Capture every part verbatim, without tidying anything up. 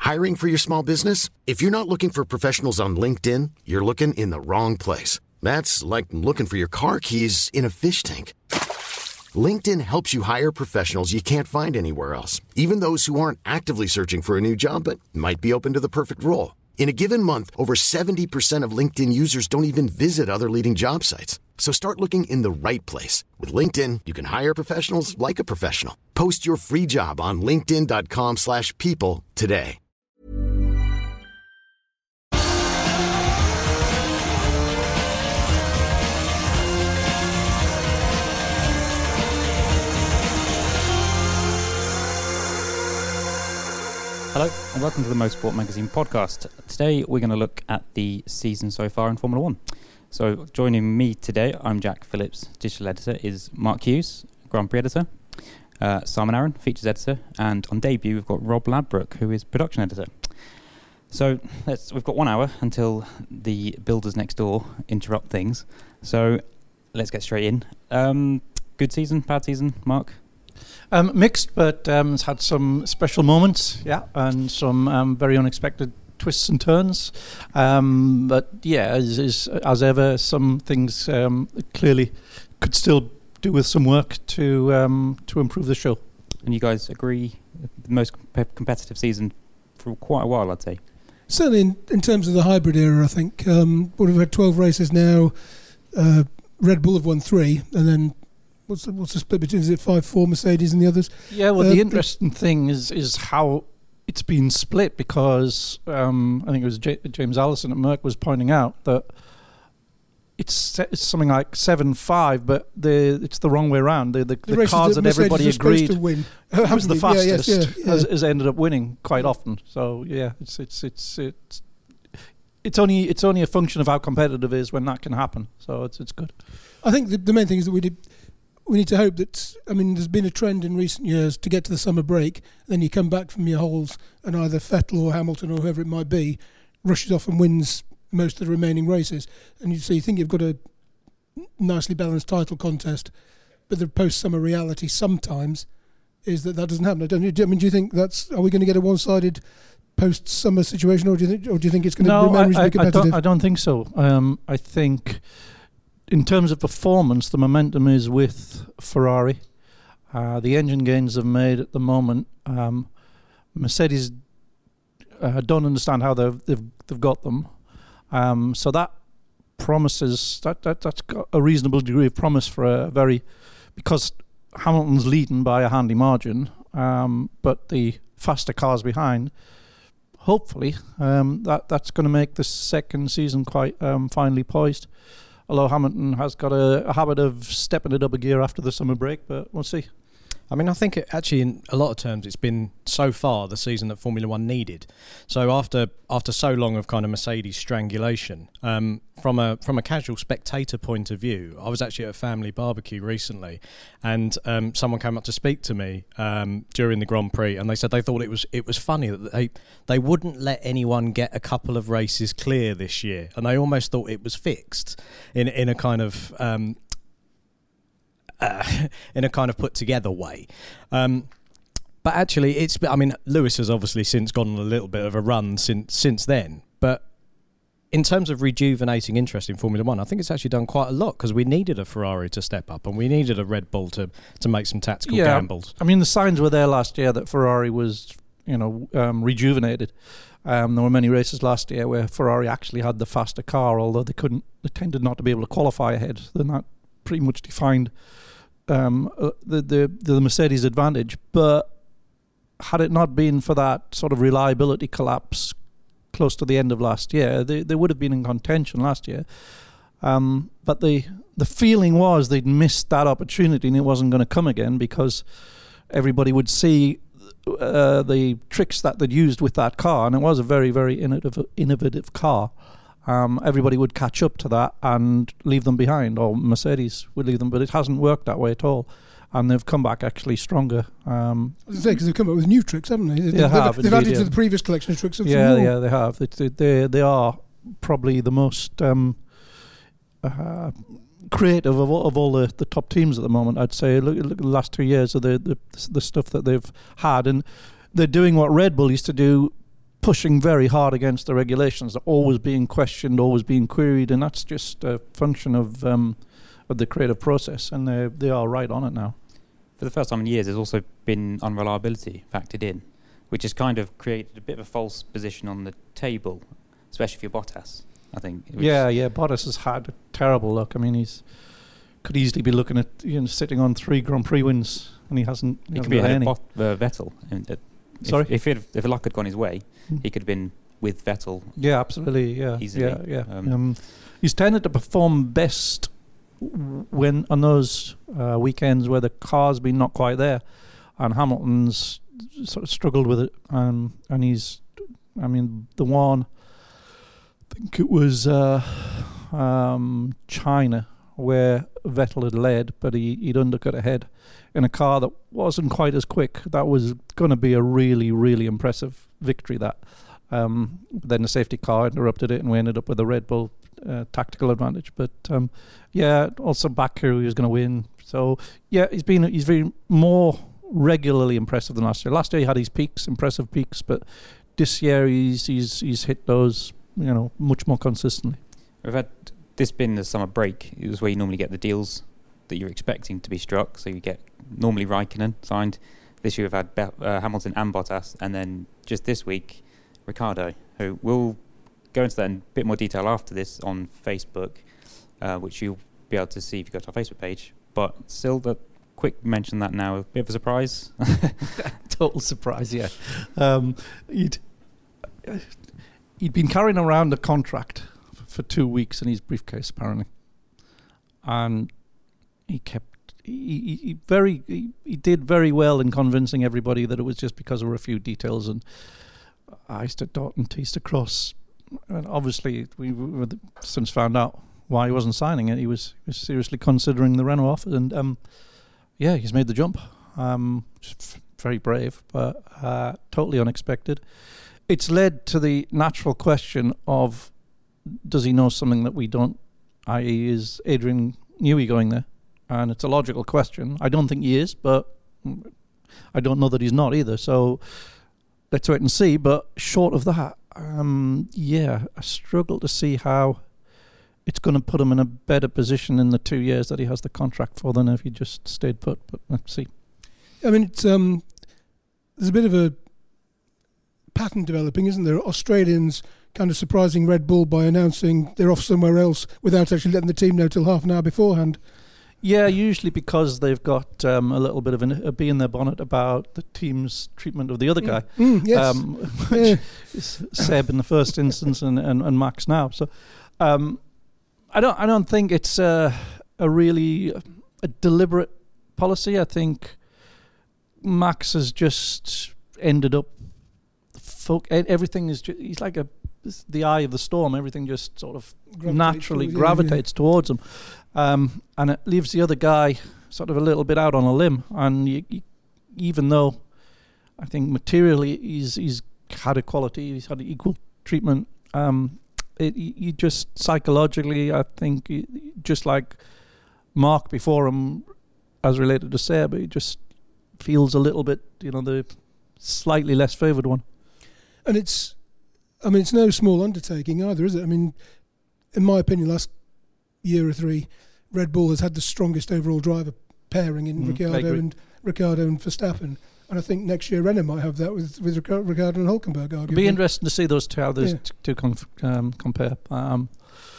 Hiring for your small business? If you're not looking for professionals on LinkedIn, you're looking in the wrong place. That's like looking for your car keys in a fish tank. LinkedIn helps you hire professionals you can't find anywhere else, even those who aren't actively searching for a new job but might be open to the perfect role. In a given month, over seventy percent of LinkedIn users don't even visit other leading job sites. So start looking in the right place. With LinkedIn, you can hire professionals like a professional. Post your free job on linkedin.com slash people today. Hello and welcome to the Motorsport Magazine podcast. Today we're going to look at the season so far in Formula One. So joining me today, I'm Jack Phillips, digital editor, is Mark Hughes, Grand Prix editor, uh, Simon Aaron, features editor, and on debut we've got Rob Ladbroke, who is production editor. So let's, we've got one hour until the builders next door interrupt things. So let's get straight in. Um, good season, bad season, Mark? Um, mixed, but um, it's had some special moments, yeah, and some um, very unexpected twists and turns. Um, but yeah, as, as, as ever, some things um, clearly could still do with some work to um, to improve the show. And you guys agree, the most comp- competitive season for quite a while, I'd say. Certainly in, in terms of the hybrid era, I think. Um, we've had twelve races now. Uh, Red Bull have won three, and then What's the, what's the split between, is it five four Mercedes and the others? Yeah, well, uh, the interesting thing is is how it's been split, because um, I think it was J- James Allison at Merck was pointing out that it's, it's something like seven five, but the it's the wrong way around. The, the, the, the cars that, that everybody agreed to win. It was the fastest yeah, yes, yeah, yeah. Has, has ended up winning quite often. So yeah, it's it's it's it's it's only it's only a function of how competitive it is when that can happen. So it's it's good. I think the, the main thing is that we did. We need to hope that, I mean, there's been a trend in recent years to get to the summer break, then you come back from your holes and either Vettel or Hamilton or whoever it might be rushes off and wins most of the remaining races. And you, so you think you've got a nicely balanced title contest, but the post-summer reality sometimes is that that doesn't happen. I, don't, I mean, do you think that's, are we going to get a one-sided post-summer situation, or do you think, or do you think it's going to no, remain reasonably I, I, competitive? I don't, I don't think so. Um, I think in terms of performance, the momentum is with Ferrari. Uh, the engine gains they've made at the moment, um, Mercedes uh, don't understand how they've, they've they've got them. Um, so that promises that, that that's got a reasonable degree of promise for a very, because Hamilton's leading by a handy margin, um, but the faster cars behind. Hopefully, um, that that's going to make the second season quite um, finely poised. Although Hamilton has got a, a habit of stepping it up a gear after the summer break, but we'll see. I mean, I think it actually, in a lot of terms, it's been so far the season that Formula One needed. So after after so long of kind of Mercedes strangulation, um, from a from a casual spectator point of view, I was actually at a family barbecue recently, and um, someone came up to speak to me um, during the Grand Prix, and they said they thought it was it was funny that they they wouldn't let anyone get a couple of races clear this year, and they almost thought it was fixed in in a kind of. Um, Uh, in a kind of put together way. Um, but actually, it's, I mean, Lewis has obviously since gone on a little bit of a run since since then. But in terms of rejuvenating interest in Formula One, I think it's actually done quite a lot, because we needed a Ferrari to step up and we needed a Red Bull to, to make some tactical yeah, gambles. I mean, the signs were there last year that Ferrari was, you know, um, rejuvenated. Um, there were many races last year where Ferrari actually had the faster car, although they couldn't, they tended not to be able to qualify ahead. Then that pretty much defined Um, uh, the, the the Mercedes advantage. But had it not been for that sort of reliability collapse close to the end of last year, they they would have been in contention last year. Um, but the the feeling was they'd missed that opportunity and it wasn't going to come again, because everybody would see uh, the tricks that they'd used with that car, and it was a very very innovative innovative car. Um, everybody would catch up to that and leave them behind, or Mercedes would leave them, but it hasn't worked that way at all. And they've come back actually stronger. Um, I was going to say, because they've come up with new tricks, haven't they? They, they they've, have, they've indeed, added yeah. to the previous collection of tricks. Yeah, yeah, they have. It, it, they they are probably the most um, uh, creative of all, of all the, the top teams at the moment, I'd say. Look, look at the last two years of the, the the stuff that they've had, and they're doing what Red Bull used to do pushing very hard against the regulations. They're always being questioned, always being queried, and that's just a function of um, of the creative process, and they they are right on it now. For the first time in years, there's also been unreliability factored in, which has kind of created a bit of a false position on the table, especially for Bottas, I think. Yeah, yeah, Bottas has had a terrible luck. I mean, he's could easily be looking at, you know, sitting on three Grand Prix wins, and he hasn't. He He could hasn't be got ahead any. of Bot- uh, Vettel. And, uh, if, Sorry? If, it, if luck had gone his way, Hmm. he could have been with Vettel. Yeah, absolutely. Yeah, Easily. yeah, yeah. Um, Um, he's tended to perform best w- when on those uh, weekends where the car's been not quite there, and Hamilton's sort of struggled with it. Um, and he's, I mean, the one, I think it was uh, um, China where Vettel had led, but he, he'd undercut ahead in a car that wasn't quite as quick. That was going to be a really, really impressive victory, that. Um, then the safety car interrupted it, and we ended up with a Red Bull uh, tactical advantage. But um, yeah, also Baku, he was going to win. So yeah, he's been he's very more regularly impressive than last year. Last year he had his peaks, impressive peaks, but this year he's he's he's hit those, you know, much more consistently. We've had this been the summer break. It was where you normally get the deals that you're expecting to be struck. So you get normally Raikkonen signed. This year we've had Be- uh, Hamilton and Bottas, and then just this week Ricciardo, who we'll go into that in a bit more detail after this on Facebook, uh, which you'll be able to see if you go to our Facebook page. But still, the quick mention that now, a bit of a surprise. Total surprise, yeah. Um, he'd he'd been carrying around a contract f- for two weeks in his briefcase, apparently, and he kept he, he, he very he, he did very well in convincing everybody that it was just because there were a few details and I's to dot and T's to cross. And obviously, we have since found out why he wasn't signing it. He was, he was seriously considering the Renault offer, and um, yeah, he's made the jump. Um, just f- very brave, but uh, totally unexpected. It's led to the natural question of, does he know something that we don't? that is, is Adrian Newey going there? And it's a logical question. I don't think he is, but I don't know that he's not either. So let's wait and see. But short of that, um, yeah, I struggle to see how it's going to put him in a better position in the two years that he has the contract for than if he just stayed put. But let's see. I mean, it's um, there's a bit of a pattern developing, isn't there? Australians kind of surprising Red Bull by announcing they're off somewhere else without actually letting the team know till half an hour beforehand. Yeah, usually because they've got um, a little bit of an, a bee in their bonnet about the team's treatment of the other guy. Mm, yes. Um, which is Seb in the first instance and, and, and Max now. So um, I don't I don't think it's a, a really a deliberate policy. I think Max has just ended up folk, everything is just, he's like a the eye of the storm. Everything just sort of Gravitates naturally towards you, gravitates towards him, um, and it leaves the other guy sort of a little bit out on a limb. And you, you, even though I think materially he's he's had equality, he's had equal treatment. Um, it you just psychologically, I think, just like Mark before him, as related to Seb, he just feels a little bit, you know, the slightly less favoured one. And it's, I mean, it's no small undertaking either, is it? I mean, in my opinion, last year or three, Red Bull has had the strongest overall driver pairing in Mm, I Ricciardo agree. and Ricciardo and Verstappen. And I think next year Renault might have that with with Ric- Ricciardo and Hulkenberg, arguably. It'll be interesting to see those two, how those Yeah. t- two conf- um, compare. Um,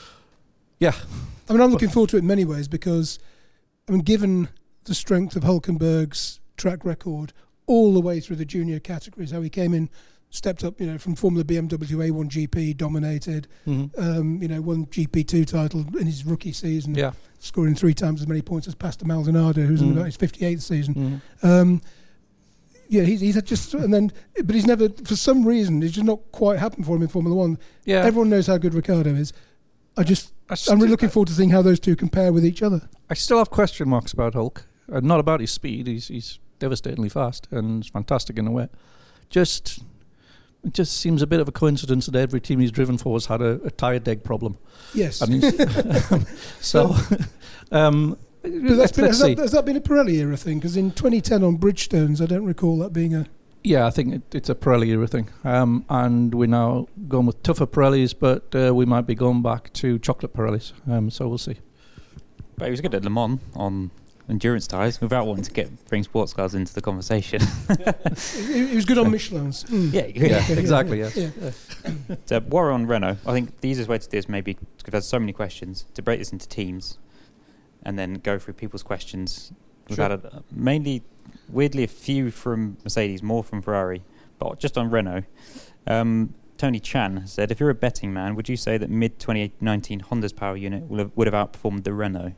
yeah. I mean, I'm looking forward to it in many ways because, I mean, given the strength of Hulkenberg's track record all the way through the junior categories, how he came in, stepped up, you know, from Formula B M W A one G P, dominated, Mm-hmm. um, you know, won G P two title in his rookie season, Yeah. scoring three times as many points as Pastor Maldonado, who's in Mm. about his fifty-eighth season. Mm-hmm. Um, yeah, he's, he's had just, and then, but he's never, for some reason, it's just not quite happened for him in Formula One. Yeah. Everyone knows how good Ricciardo is. I just, I I'm really sti- looking forward to seeing how those two compare with each other. I still have question marks about Hulk. Uh, not about his speed. He's he's devastatingly fast and he's fantastic in the wet. Just it just seems a bit of a coincidence that every team he's driven for has had a, a tyre deg problem. Yes. And he's- so, um, But that's let's, been, let's has, see. that, has that been a Pirelli era thing? Because in twenty ten on Bridgestones, I don't recall that being a... Yeah, I think it, it's a Pirelli era thing. Um, and we're now going with tougher Pirellis, but uh, we might be going back to chocolate Pirellis. Um, so we'll see. But he was good at Le Mans on endurance tyres without wanting to get bring sports cars into the conversation. He was good on Michelin's. Mm. Yeah, Yeah, yeah. exactly, yes. Yeah. So while we're on Renault, I think the easiest way to do this maybe, because there's so many questions, to break this into teams and then go through people's questions. We've Sure. had a, mainly, weirdly, a few from Mercedes, more from Ferrari, but just on Renault. Um, Tony Chan said, if you're a betting man, would you say that mid twenty nineteen Honda's power unit would have, would have outperformed the Renault?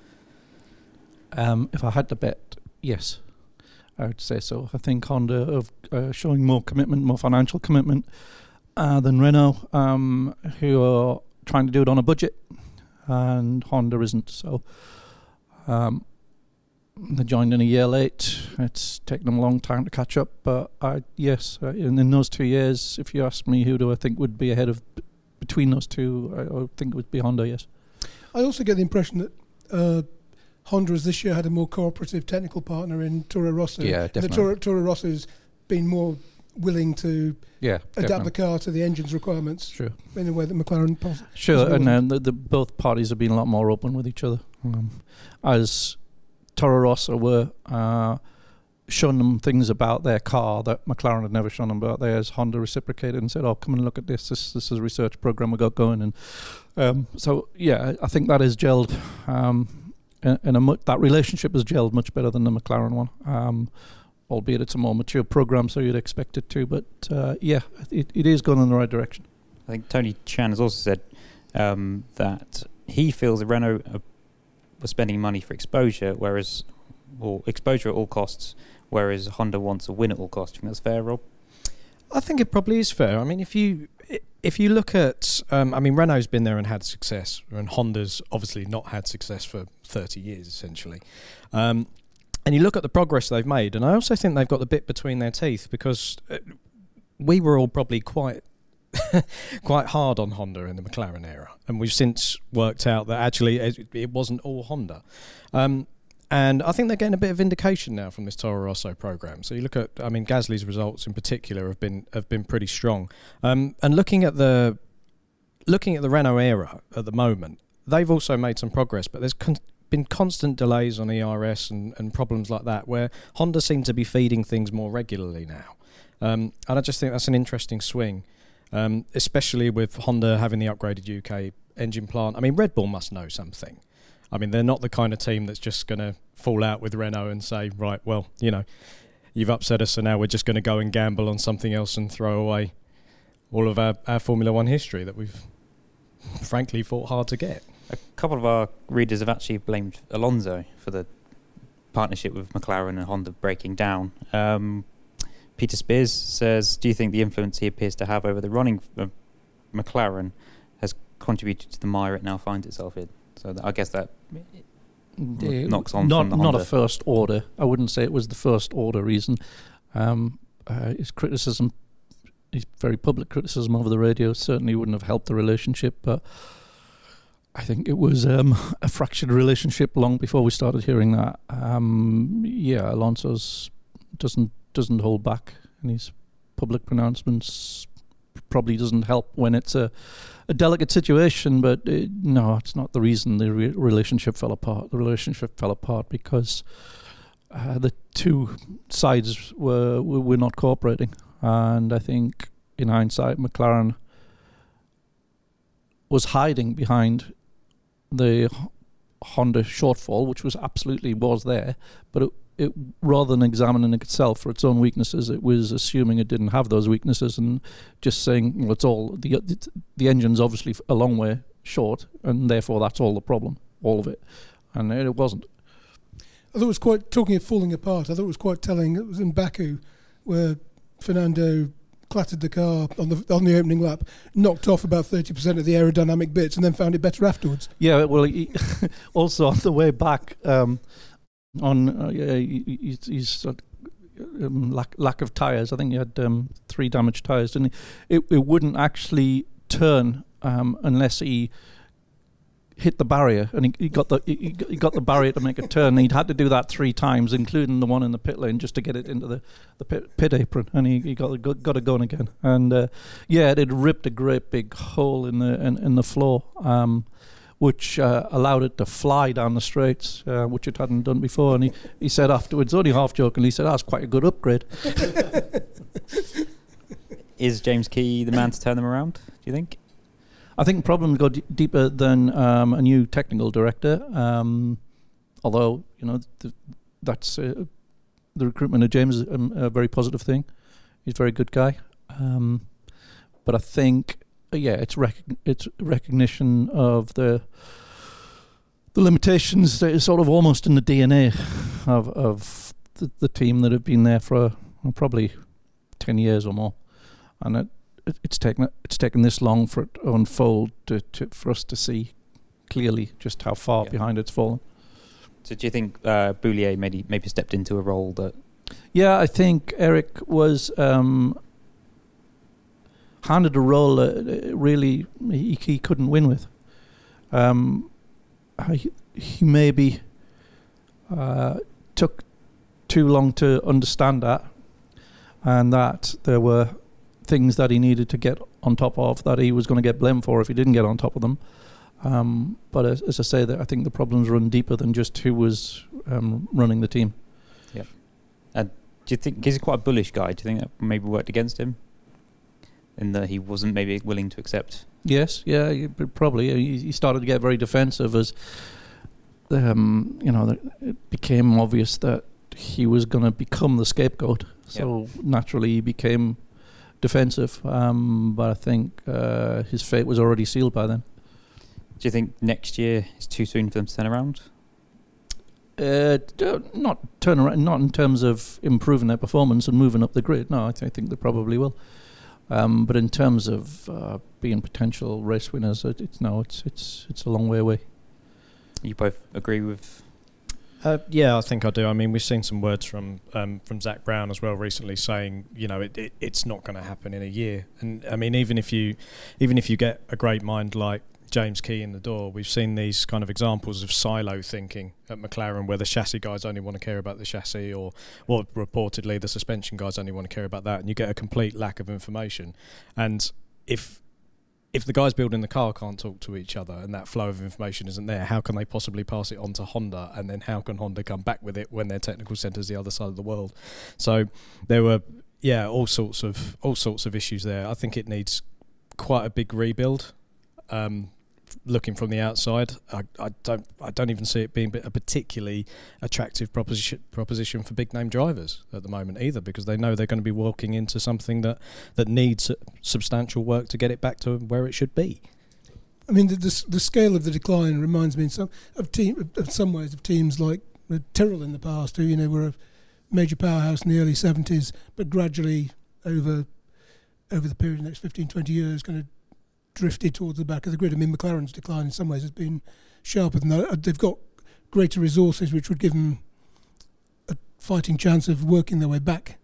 Um, if I had to bet, yes, I would say so. I think Honda have uh, showing more commitment, more financial commitment uh, than Renault, um, who are trying to do it on a budget, and Honda isn't. So um, they joined in a year late. It's taken them a long time to catch up. But I, yes, uh, in, in those two years, if you ask me who do I think would be ahead of between those two, I, I would think it would be Honda. Yes. I also get the impression that uh, Honda has this year had a more cooperative technical partner in Toro Rosso. Yeah, And definitely. that Toro, Toro Rosso's been more willing to Yeah, adapt definitely. the car to the engine's requirements Sure. in a way that McLaren pos- Sure, as and well. then the, the both parties have been a lot more open with each other. Um, as Toro Rosso were uh, showing them things about their car that McLaren had never shown them about theirs, Honda reciprocated and said, "Oh, come and look at this. This, this is a research program we got going." And um, so, yeah, I think that is gelled. Um, and and a mu- that relationship has gelled much better than the McLaren one. Um, albeit it's a more mature program, so you'd expect it to. But uh, yeah, it, it is going in the right direction. I think Tony Chan has also said um, that he feels that Renault are, are spending money for exposure, whereas, or exposure at all costs, whereas Honda wants a win at all costs. Do you think that's fair, Rob? I think it probably is fair. I mean, if you if you look at, um, I mean, Renault's been there and had success, and Honda's obviously not had success for thirty years, essentially. Um, and you look at the progress they've made, and I also think they've got the bit between their teeth, because uh, we were all probably quite quite hard on Honda in the McLaren era, and we've since worked out that actually it, it wasn't all Honda. Um, And I think they're getting a bit of vindication now from this Toro Rosso program. So you look at, I mean, Gasly's results in particular have been have been pretty strong. Um, and looking at the looking at the Renault era at the moment, they've also made some progress, but there's con- been constant delays on E R S and, and problems like that, where Honda seem to be feeding things more regularly now. Um, and I just think that's an interesting swing, um, especially with Honda having the upgraded U K engine plant. I mean, Red Bull must know something. I mean, they're not the kind of team that's just going to fall out with Renault and say, right, well, you know, you've upset us, so now we're just going to go and gamble on something else and throw away all of our, our Formula One history that we've frankly fought hard to get. A couple of our readers have actually blamed Alonso for the partnership with McLaren and Honda breaking down. Um, Peter Spears says, do you think the influence he appears to have over the running of McLaren has contributed to the mire it now finds itself in? So that, I guess that They- knocks on not from the not Honda. a first order. I wouldn't say it was the first order reason. Um, uh, his criticism, his very public criticism over the radio, certainly wouldn't have helped the relationship. But I think it was um, a fractured relationship long before we started hearing that. Um, yeah, Alonso's doesn't doesn't hold back in his public pronouncements. Probably doesn't help when it's a, a delicate situation, but it, no, it's not the reason the re- relationship fell apart. The relationship fell apart because uh, the two sides were, were were not cooperating, and I think in hindsight, McLaren was hiding behind the H- Honda shortfall, which was absolutely was there, but it, it rather than examining itself for its own weaknesses, it was assuming it didn't have those weaknesses and just saying, well, it's all the the engine's obviously a long way short, and therefore that's all the problem, all of it, and it wasn't. I thought it was quite, talking of falling apart, I thought it was quite telling. It was in Baku where Fernando clattered the car on the on the opening lap, knocked off about thirty percent of the aerodynamic bits, and then found it better afterwards. Yeah, well, he, also on the way back, um, on uh, yeah, he, he's, he's uh, um, lack lack of tyres. I think he had um, three damaged tyres, didn't he? It, it wouldn't actually turn um, unless he hit the barrier, and he, he got the he, he got the barrier to make a turn. He'd had to do that three times, including the one in the pit lane, just to get it into the, the pit, pit apron, and he, he got got, got it going again. And uh, yeah, it had ripped a great big hole in the in, in the floor, um, which uh, allowed it to fly down the straights, uh, which it hadn't done before. And he, he said afterwards, only half jokingly, he said, "That's quite a good upgrade." Is James Key the man to turn them around, do you think? I think problems go d- deeper than um, a new technical director. Um, although you know th- that's uh, the recruitment of James is um, a very positive thing. He's a very good guy. Um, but I think uh, yeah, it's rec- it's recognition of the the limitations that is sort of almost in the D N A of of the, the team that have been there for well, probably ten years or more, and it. It's taken it's taken this long for it to unfold to, to for us to see clearly just how far yeah. behind it's fallen. So do you think uh, Boulier maybe maybe stepped into a role that? Yeah, I think Eric was um, handed a role that really he, he couldn't win with. Um, he, he maybe uh, took too long to understand that, and that there were things that he needed to get on top of that he was going to get blamed for if he didn't get on top of them. Um, but as, as I say, that I think the problems run deeper than just who was um, running the team. Yeah. And do you think he's quite a bullish guy? Do you think that maybe worked against him in that he wasn't maybe willing to accept? Yes, yeah, he, probably. He, he started to get very defensive as um, you know, it became obvious that he was going to become the scapegoat. So yep. naturally, he became defensive, um, but I think uh, his fate was already sealed by then. Do you think next year is too soon for them to turn around? Uh, not turn around, not in terms of improving their performance and moving up the grid. No, I, th- I think they probably will. Um, but in terms of uh, being potential race winners, it, it's no, it's it's it's a long way away. You both agree with? Uh, yeah, I think I do. I mean, we've seen some words from um, from Zach Brown as well recently, saying you know it, it it's not going to happen in a year. And I mean, even if you even if you get a great mind like James Key in the door, we've seen these kind of examples of silo thinking at McLaren, where the chassis guys only want to care about the chassis, or well, reportedly the suspension guys only want to care about that, and you get a complete lack of information. And if If the guys building the car can't talk to each other and that flow of information isn't there, how can they possibly pass it on to Honda? And then how can Honda come back with it when their technical centre's the other side of the world? So there were, yeah, all sorts of all sorts of issues there. I think it needs quite a big rebuild. Um, looking from the outside, I, I don't I don't even see it being a particularly attractive proposition proposition for big name drivers at the moment either, because they know they're going to be walking into something that, that needs substantial work to get it back to where it should be. I mean, the the, the scale of the decline reminds me in some of team of some ways of teams like Tyrrell in the past, who you know were a major powerhouse in the early seventies, but gradually over over the period of the next fifteen, twenty years, kind of drifted towards the back of the grid. I mean, McLaren's decline in some ways has been sharper than that. They've got greater resources, which would give them a fighting chance of working their way back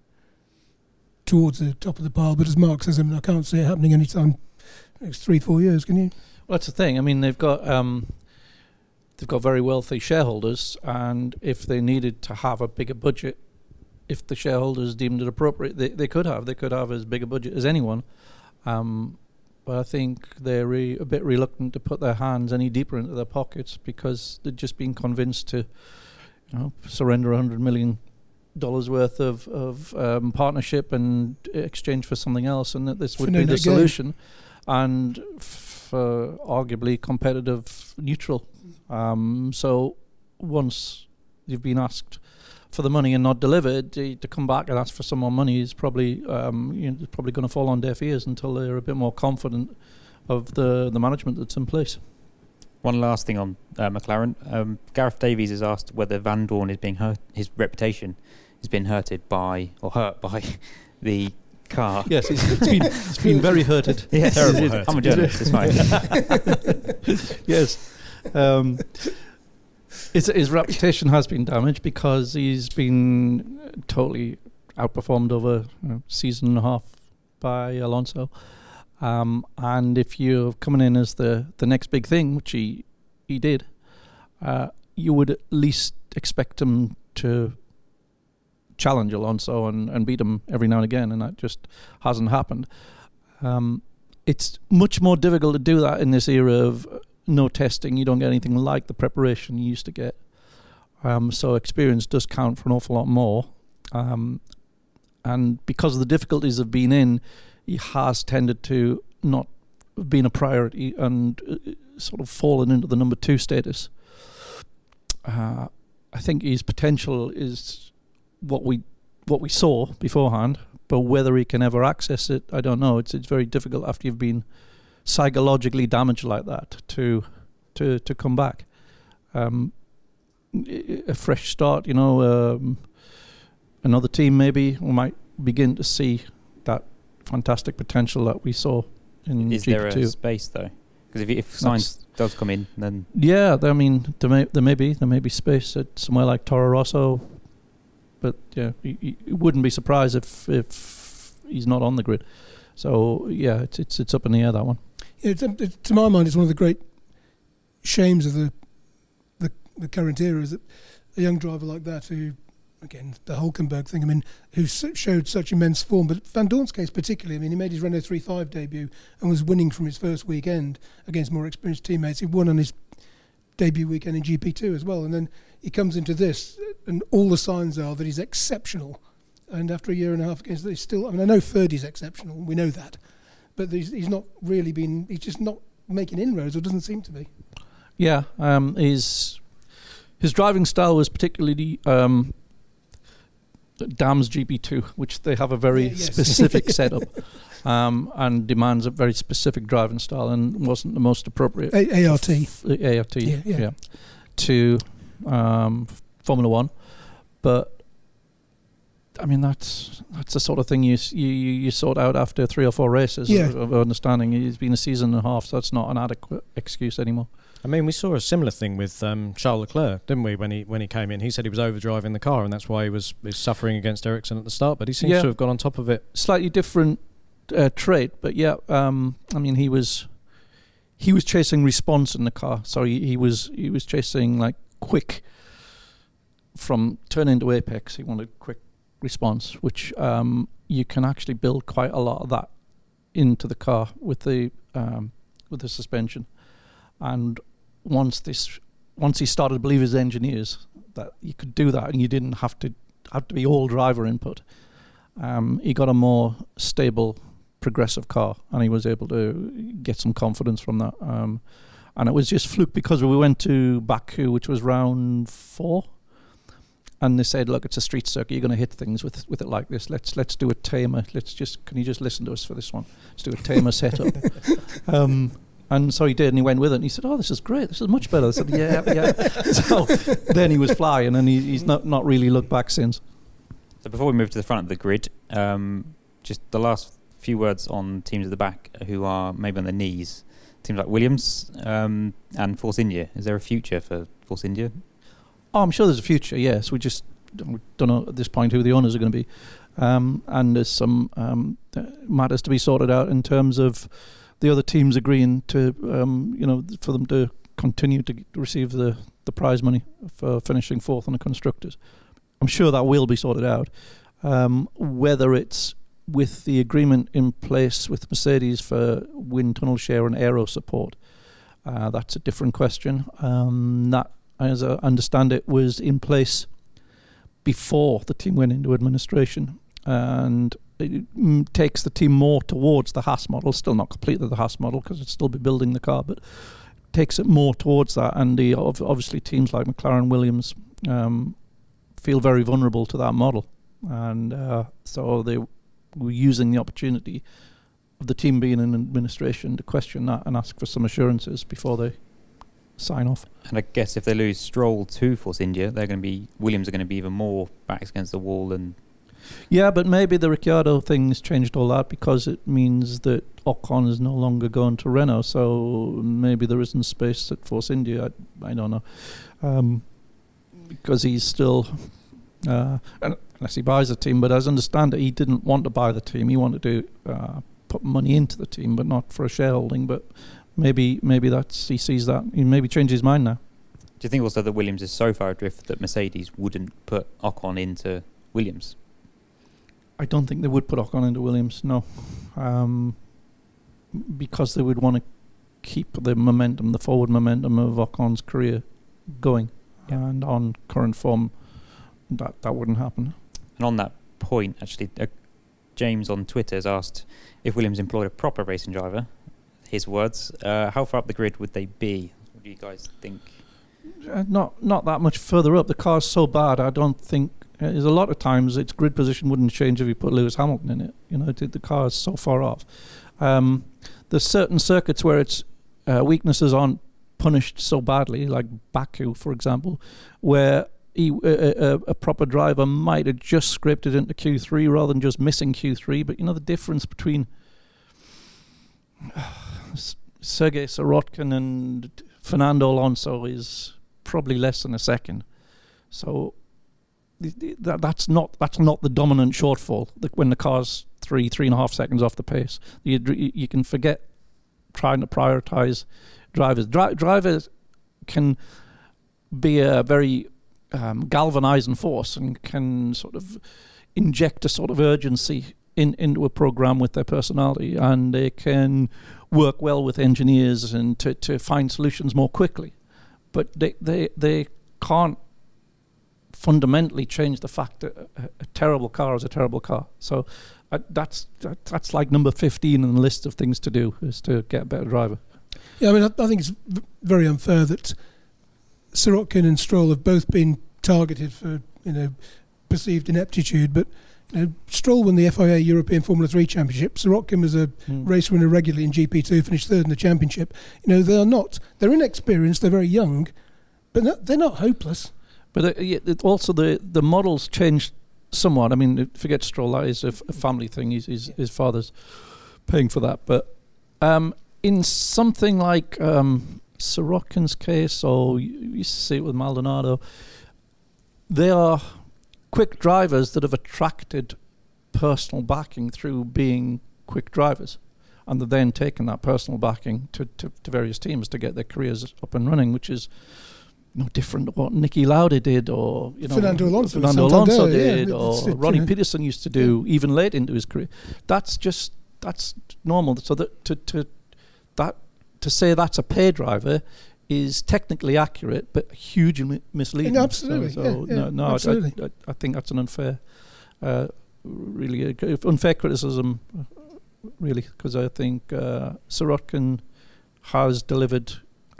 towards the top of the pile. But as Mark says, I mean, I can't see it happening anytime next three, four years. Can you? Well, that's the thing. I mean, they've got um, they've got very wealthy shareholders, and if they needed to have a bigger budget, if the shareholders deemed it appropriate, they they could have. They could have as big a budget as anyone. Um, But I think they're re- a bit reluctant to put their hands any deeper into their pockets because they've just been convinced to, you know, surrender one hundred million dollars worth of, of um, partnership and exchange for something else, and that this would be the solution, and for arguably competitive neutral. Um, so once you've been asked for the money and not delivered, to, to come back and ask for some more money is probably um, you know, probably going to fall on deaf ears until they're a bit more confident of the, the management that's in place. One last thing on uh, McLaren. Um, Gareth Davies has asked whether Van Dorn is being hurt, his reputation has been hurted by or hurt by the car. Yes, it's, it's been it's been very hurted. Yes, terrible hurt. I'm a journalist. It's fine. Yes. Um, His, his reputation has been damaged because he's been totally outperformed over you know, season and a half by Alonso. Um, and if you're coming in as the, the next big thing, which he he did, uh, you would at least expect him to challenge Alonso and, and beat him every now and again, and that just hasn't happened. Um, it's much more difficult to do that in this era of no testing. You don't get anything like the preparation you used to get. Um, so experience does count for an awful lot more. Um, and because of the difficulties of being in, he has tended to not have been a priority and uh, sort of fallen into the number two status. Uh, I think his potential is what we what we saw beforehand, but whether he can ever access it, I don't know. It's it's very difficult after you've been psychologically damaged like that to to to come back. Um, a fresh start, you know, um, another team maybe we might begin to see that fantastic potential that we saw in Is G P two. there a space though? Because if, if Sainz does come in, then yeah, I mean there may there may be there may be space at somewhere like Toro Rosso, but yeah, you, you wouldn't be surprised if if he's not on the grid. So yeah, it's it's it's up in the air, that one. Yeah, it's, it's, to my mind, it's one of the great shames of the the, the current era is that a young driver like that, who, again, the Hulkenberg thing, I mean, who showed such immense form, but Van Dorn's case particularly, I mean, he made his Renault three five debut and was winning from his first weekend against more experienced teammates. He won on his debut weekend in G P two as well, and then he comes into this, and all the signs are that he's exceptional. And after a year and a half against, he's still, I mean, I know third is exceptional, we know that, but he's, he's not really been, he's just not making inroads, or doesn't seem to be. Yeah, um, his his driving style was particularly um, Dam's G P two, which they have a very yeah, yes. specific setup um, and demands a very specific driving style, and wasn't the most appropriate. A- ART. F- A R T, Yeah, yeah. yeah, to um, Formula One, but I mean that's that's the sort of thing you you you sort out after three or four races. Yeah. Of, of understanding. It's been a season and a half, so that's not an adequate excuse anymore. I mean, we saw a similar thing with um, Charles Leclerc, didn't we? When he when he came in, he said he was overdriving the car, and that's why he was, was suffering against Ericsson at the start. But he seems Yeah. to have got on top of it. Slightly different uh, trait, but yeah, um, I mean he was he was chasing response in the car, so he, he was he was chasing like quick from turn into apex. He wanted quick response, which um, you can actually build quite a lot of that into the car with the um, with the suspension. And once this, once he started to believe his engineers that you could do that, and you didn't have to have to be all driver input, um, he got a more stable, progressive car, and he was able to get some confidence from that. Um, and it was just fluke because we went to Baku, which was round four, and they said, "Look, it's a street circuit. You're going to hit things with with it like this. Let's let's do a tamer. Let's just can you just listen to us for this one? Let's do a tamer setup." Um, And so he did, and he went with it, and he said, "Oh, this is great. This is much better." I said, "Yeah, yeah." So then he was flying, and he, he's not, not really looked back since. So before we move to the front of the grid, um, just the last few words on teams at the back who are maybe on their knees. Teams like Williams um, and Force India. Is there a future for Force India? Oh, I'm sure there's a future, yes. We just we don't know at this point who the owners are going to be. Um, and there's some um, matters to be sorted out in terms of the other teams agreeing to, um, you know, for them to continue to receive the, the prize money for finishing fourth on the constructors. I'm sure that will be sorted out. Um, whether it's with the agreement in place with Mercedes for wind tunnel share and aero support, uh, that's a different question. Um, that, as I understand it, was in place before the team went into administration, and it takes the team more towards the Haas model, still not completely the Haas model because it's still be building the car, but takes it more towards that. And the obviously teams like McLaren, Williams um, feel very vulnerable to that model, and uh, so they were using the opportunity of the team being in administration to question that and ask for some assurances before they sign off. And I guess if they lose Stroll to Force India, they're going to be Williams are going to be even more backs against the wall and. Yeah, but maybe the Ricciardo thing's changed all that because it means that Ocon is no longer going to Renault, so maybe there isn't space at Force India. I, I don't know. Um, because he's still, uh, unless he buys the team, but as I understand it, he didn't want to buy the team. He wanted to uh, put money into the team, but not for a shareholding, but maybe maybe that's he sees that. He maybe changed his mind now. Do you think also that Williams is so far adrift that Mercedes wouldn't put Ocon into Williams? I don't think they would put Ocon into Williams, no. Um, because they would want to keep the momentum, the forward momentum of Ocon's career going. Yeah. And on current form, that, that wouldn't happen. And on that point, actually, uh, James on Twitter has asked if Williams employed a proper racing driver, his words, uh, how far up the grid would they be? What do you guys think? Uh, not not that much further up. The car's so bad, I don't think... Uh, there's a lot of times its grid position wouldn't change if you put Lewis Hamilton in it. You know, the, the car is so far off. Um, there's certain circuits where its uh, weaknesses aren't punished so badly, like Baku, for example, where he, uh, a, a proper driver might have just scraped it into Q three rather than just missing Q three. But you know the difference between uh, Sergei Sirotkin and Fernando Alonso is probably less than a second. So th- th- that, that's not that's not the dominant shortfall. The, when the car's three three and a half seconds off the pace, you you can forget trying to prioritize drivers. Dri- drivers can be a very um, galvanizing force and can sort of inject a sort of urgency in into a program with their personality, and they can work well with engineers and to, to find solutions more quickly. But they, they they can't fundamentally change the fact that a, a terrible car is a terrible car. So uh, that's that, that's like number fifteen in the list of things to do, is to get a better driver. Yeah, I mean, I, I think it's v- very unfair that Sirotkin and Stroll have both been targeted for, you know, perceived ineptitude, but you know, Stroll won the F I A European Formula three Championship. Sirotkin was a mm. race winner regularly in G P two, finished third in the championship. You know, they are not, they're inexperienced, they're very young, but not, they're not hopeless. But uh, yeah, it also the, the models changed somewhat. I mean, forget Stroll, that is a, f- a family thing. He's, he's, yeah. His father's paying for that. But um, in something like um, Sirotkin's case, or you used to see it with Maldonado, they are quick drivers that have attracted personal backing through being quick drivers, and they're then taking that personal backing to, to, to various teams to get their careers up and running, which is no different to what Niki Lauda did, or you know, Fernando Alonso, Fernando Alonso did, yeah, or it, Ronnie you know. Peterson used to do, yeah. even late into his career. That's just that's normal. So that to to that to say that's a pay driver is technically accurate, but hugely misleading. Yeah, absolutely. So, so yeah, yeah, no, no absolutely. I, I, I think that's an unfair, uh, really uh, unfair criticism, uh, really, because I think uh, Sirotkin has delivered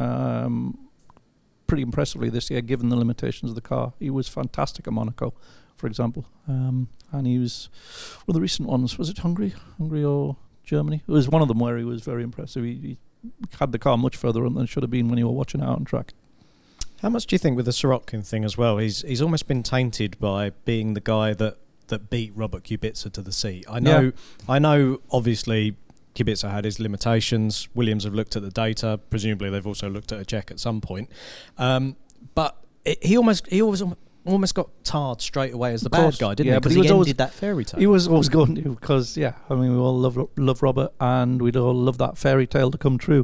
um, pretty impressively this year, given the limitations of the car. He was fantastic at Monaco, for example, um, and he was one of the recent ones. Was it Hungary, Hungary or Germany? It was one of them where he was very impressive. He, he had the car much further on than it should have been when you were watching it out on track. How much do you think with the Sirotkin thing as well? He's he's almost been tainted by being the guy that, that beat Robert Kubica to the seat. I know, yeah. I know. Obviously, Kubica had his limitations. Williams have looked at the data. Presumably, they've also looked at a check at some point. Um, but it, he almost he always almost got tarred straight away as the bad guy, didn't yeah, he? Because he, he, he ended that fairy tale. He was always going to, because yeah, I mean, we all love love Robert, and we'd all love that fairy tale to come true.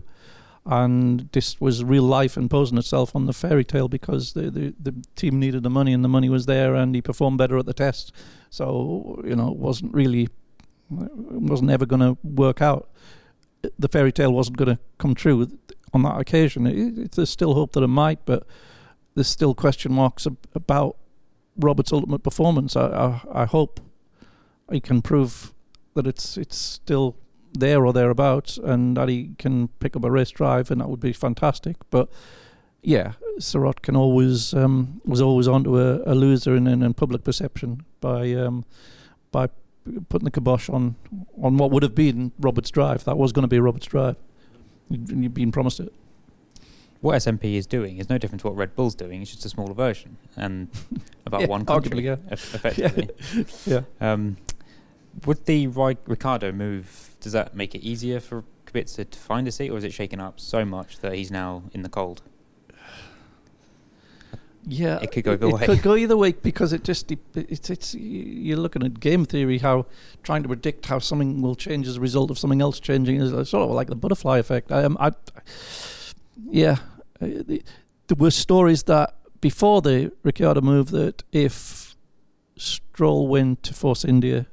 And this was real life imposing itself on the fairy tale, because the, the, the team needed the money, and the money was there, and he performed better at the test. So, you know, it wasn't really, it wasn't ever going to work out. The fairy tale wasn't going to come true on that occasion. It, it, there's still hope that it might, but there's still question marks ab- about Robert's ultimate performance. I, I, I hope he can prove that it's it's still there or thereabouts, and that he can pick up a race drive, and that would be fantastic. But yeah, Sirotkin always um, was always onto a, a loser in, in public perception by um, by putting the kibosh on on what would have been Robert's drive. That was going to be Robert's drive. You'd, you'd been promised it. What S M P is doing is no different to what Red Bull's doing. It's just a smaller version, and about yeah, one country, arguably, yeah. effectively. yeah. Um, would the Ricciardo move, does that make it easier for Kubica to find a seat, or is it shaken up so much that he's now in the cold? Yeah, it could go either it, way. It could go either way because it just it's it's you're looking at game theory, how trying to predict how something will change as a result of something else changing is sort of like the butterfly effect. I am, I, yeah, there were stories that before the Ricciardo move that if Stroll went to Force India,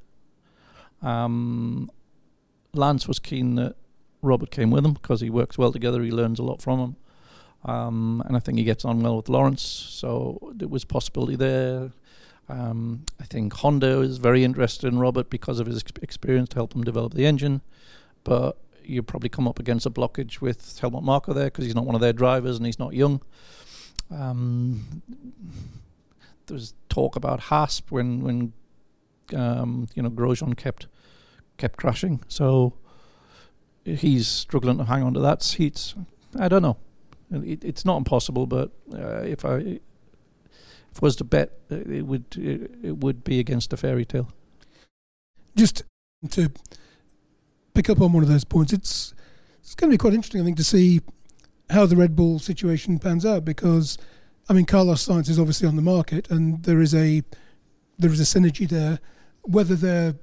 um, Lance was keen that Robert came with him because he works well together. He learns a lot from him. Um, and I think he gets on well with Lawrence, so there was possibility there. Um, I think Honda is very interested in Robert because of his ex- experience to help him develop the engine, but you probably come up against a blockage with Helmut Marko there because he's not one of their drivers and he's not young. Um, there was talk about Haas when when um, you know Grosjean kept kept crashing, so he's struggling to hang on to that seat. I don't know. It, it's not impossible, but uh, if I if I was to bet, it would it, it would be against a fairy tale. Just to pick up on one of those points, it's it's going to be quite interesting, I think, to see how the Red Bull situation pans out, because I mean Carlos Sainz is obviously on the market, and there is a there is a synergy there. Whether they're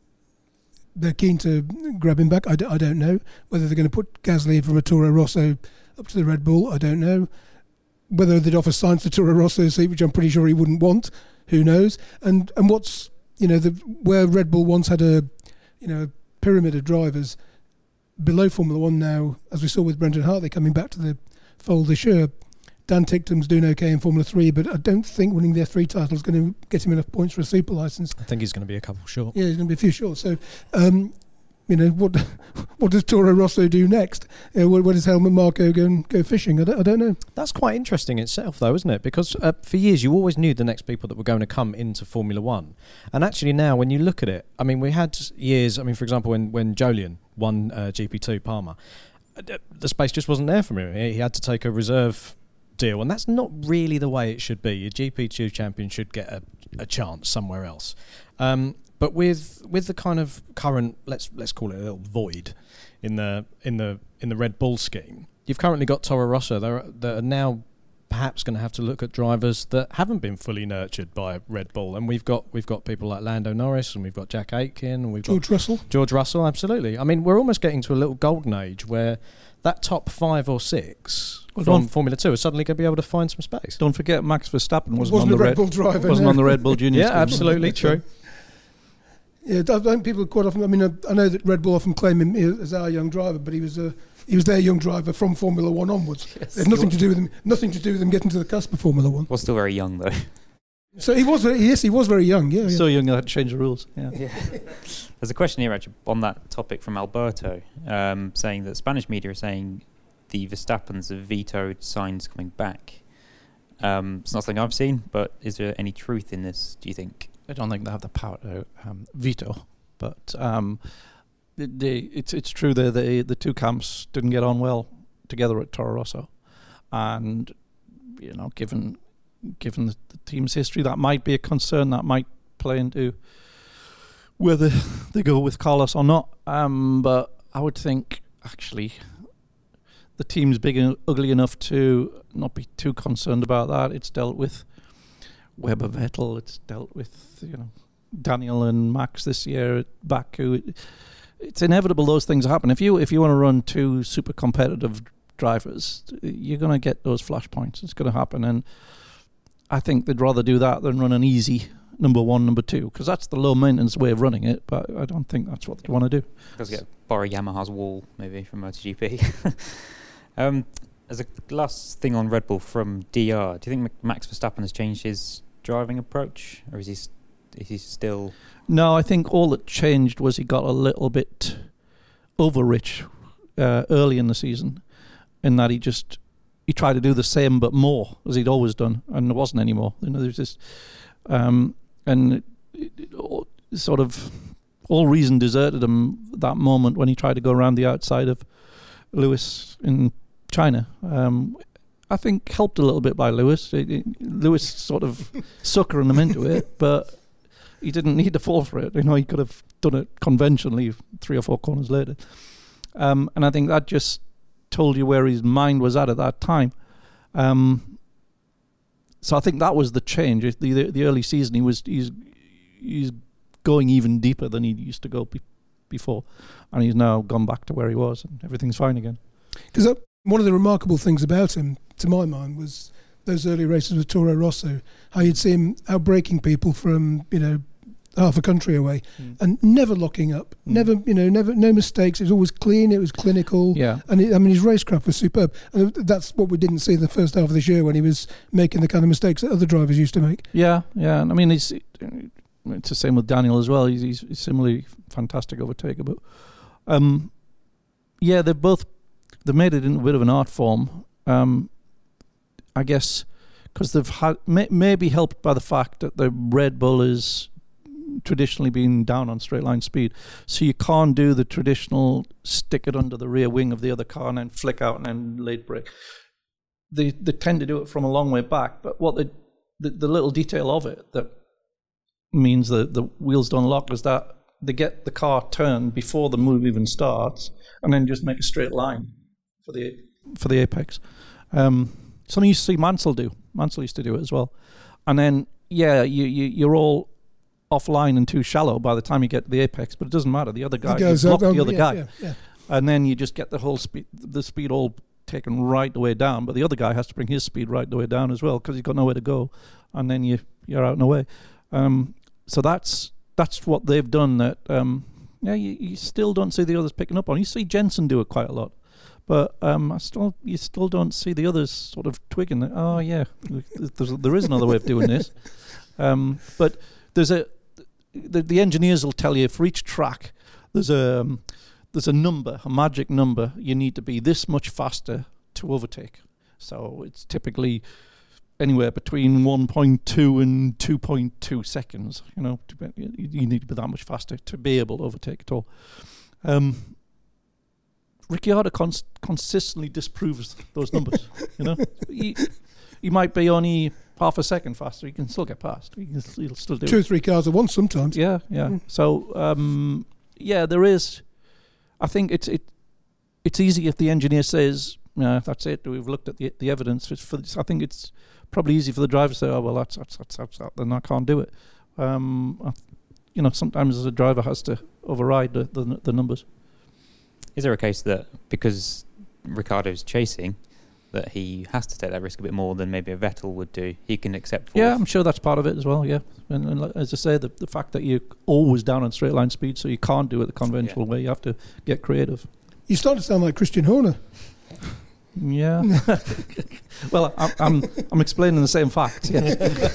they're keen to grab him back, I, d- I don't know. Whether they're going to put Gasly from a Toro Rosso up to the Red Bull, I don't know. Whether they'd offer Sainz the Toro Rosso seat, which I'm pretty sure he wouldn't want, who knows? And and what's you know the where Red Bull once had a you know a pyramid of drivers below Formula One now, as we saw with Brendan Hartley coming back to the fold this year. Dan Ticktum's doing okay in Formula Three, but I don't think winning the F three title is going to get him enough points for a super license. I think he's going to be a couple short. Yeah, he's going to be a few short. So. Um, You know what? What does Toro Rosso do next? You know, where, where does Helmut Marko go and go fishing? I don't, I don't know. That's quite interesting itself, though, isn't it? Because uh, for years you always knew the next people that were going to come into Formula One, and actually now when you look at it, I mean, we had years. I mean, for example, when when Jolyon won uh, G P two Parma, uh, the space just wasn't there for him. He, he had to take a reserve deal, and that's not really the way it should be. Your G P two champion should get a, a chance somewhere else. Um, But with with the kind of current, let's let's call it a little void in the in the in the Red Bull scheme, you've currently got Toro Rosso that are, that are now perhaps going to have to look at drivers that haven't been fully nurtured by Red Bull, and we've got we've got people like Lando Norris, and we've got Jack Aitken, and we've George got Russell. George Russell, absolutely. I mean, we're almost getting to a little golden age where that top five or six well, from Formula Two are suddenly going to be able to find some space. Don't forget Max Verstappen wasn't, wasn't on the a Red Red Bull driver. Wasn't no. on the Red Bull Junior. Yeah, scheme. absolutely true. Yeah, I think people quite often. I mean, I, I know that Red Bull often claim him as our young driver, but he was a he was their young driver from Formula One onwards. Yes. It had nothing to do with him. Nothing to do with him getting to the cusp of Formula One. Was still very young though. So he was. Very, yes, he was very young. Yeah, yeah. So young I had to change the rules. Yeah. Yeah. There's a question here actually on that topic from Alberto, um, saying that Spanish media are saying the Verstappens have vetoed Sainz coming back. Um, it's not something I've seen, but is there any truth in this, do you think? I don't think they have the power to um, veto, but um, the, the, it's it's true that the the two camps didn't get on well together at Toro Rosso, and you know, given given the, the team's history, that might be a concern that might play into whether they go with Carlos or not. Um, but I would think actually the team's big and ugly enough to not be too concerned about that. It's dealt with Webber, Vettel. It's dealt with, you know, Daniel and Max this year at Baku. It, it's inevitable those things happen. If you if you want to run two super competitive drivers, you're going to get those flashpoints. It's going to happen, and I think they'd rather do that than run an easy number one, number two, because that's the low maintenance way of running it. But I don't think that's what they want to do. Because get borrow Yamaha's wall maybe from MotoGP. um, as a last thing on Red Bull from D R, do you think Max Verstappen has changed his driving approach, or is he st- is he still? No, I think all that changed was he got a little bit over-rich uh, early in the season, in that he just he tried to do the same but more as he'd always done, and there wasn't any more. You know, there's just um, and it, it, it all, sort of all reason deserted him that moment when he tried to go around the outside of Lewis in China. Um, I think helped a little bit by Lewis. It, it, Lewis sort of suckering him into it, but he didn't need to fall for it. You know, he could have done it conventionally three or four corners later. Um, and I think that just told you where his mind was at at that time. Um, so I think that was the change. The the, the early season, he was he's he's going even deeper than he used to go be, before, and he's now gone back to where he was, and everything's fine again. Because uh, one of the remarkable things about him, to my mind, was those early races with Toro Rosso, how you'd see him outbraking people from, you know, half a country away, mm. and never locking up, mm. never, you know, never, no mistakes. It was always clean. It was clinical. Yeah. And it, I mean, his racecraft was superb. And that's what we didn't see in the first half of this year when he was making the kind of mistakes that other drivers used to make. Yeah, yeah. And I mean, it's it's the same with Daniel as well. He's, he's similarly fantastic overtaker, but um, yeah, they've both they've made it in a bit of an art form. Um, I guess because they've had may, maybe helped by the fact that the Red Bull is traditionally been down on straight line speed, so you can't do the traditional stick it under the rear wing of the other car and then flick out and then late brake. They they tend to do it from a long way back, but what they, the the little detail of it that means that the wheels don't lock is that they get the car turned before the move even starts, and then just make a straight line for the for the apex. Um, something you see Mansell do. Mansell used to do it as well, and then yeah, you you you're all offline and too shallow by the time you get to the apex, but it doesn't matter. The other guy, you block the other yeah, guy, yeah, yeah. and then you just get the whole speed, the speed all taken right the way down. But the other guy has to bring his speed right the way down as well because he's got nowhere to go, and then you you're out and away. Um, so that's that's what they've done. That um, yeah, you, you still don't see the others picking up on. You see Jensen do it quite a lot, but um, I still you still don't see the others sort of twigging that. Oh yeah, there's, there is another way of doing this. Um, but there's a The, the engineers will tell you for each track there's a um, there's a number, a magic number. You need to be this much faster to overtake. So it's typically anywhere between one point two and two point two seconds. You know, to be, you need to be that much faster to be able to overtake at all. Um, Ricciardo cons- consistently disproves those numbers. You know, he, he might be only half a second faster, he can still get past. He can, he'll still do Two it. or three cars at once sometimes. Yeah, yeah. Mm. So, um, yeah, there is. I think it's it. It's easy if the engineer says, "Yeah, that's it. We've looked at the the evidence." It's for this. I think it's probably easy for the driver to say, "Oh, well, that's that's that's, that's that. Then I can't do it." Um, I, you know, sometimes the driver has to override the, the the numbers. Is there a case that because Ricciardo's chasing, that he has to take that risk a bit more than maybe a Vettel would do? He can accept fourth. Yeah, I'm sure that's part of it as well, yeah. And, and as I say, the, the fact that you're always down on straight line speed, so you can't do it the conventional yeah. way. You have to get creative. You start to sound like Christian Horner. Yeah. Well, I, I'm I'm explaining the same fact, yes.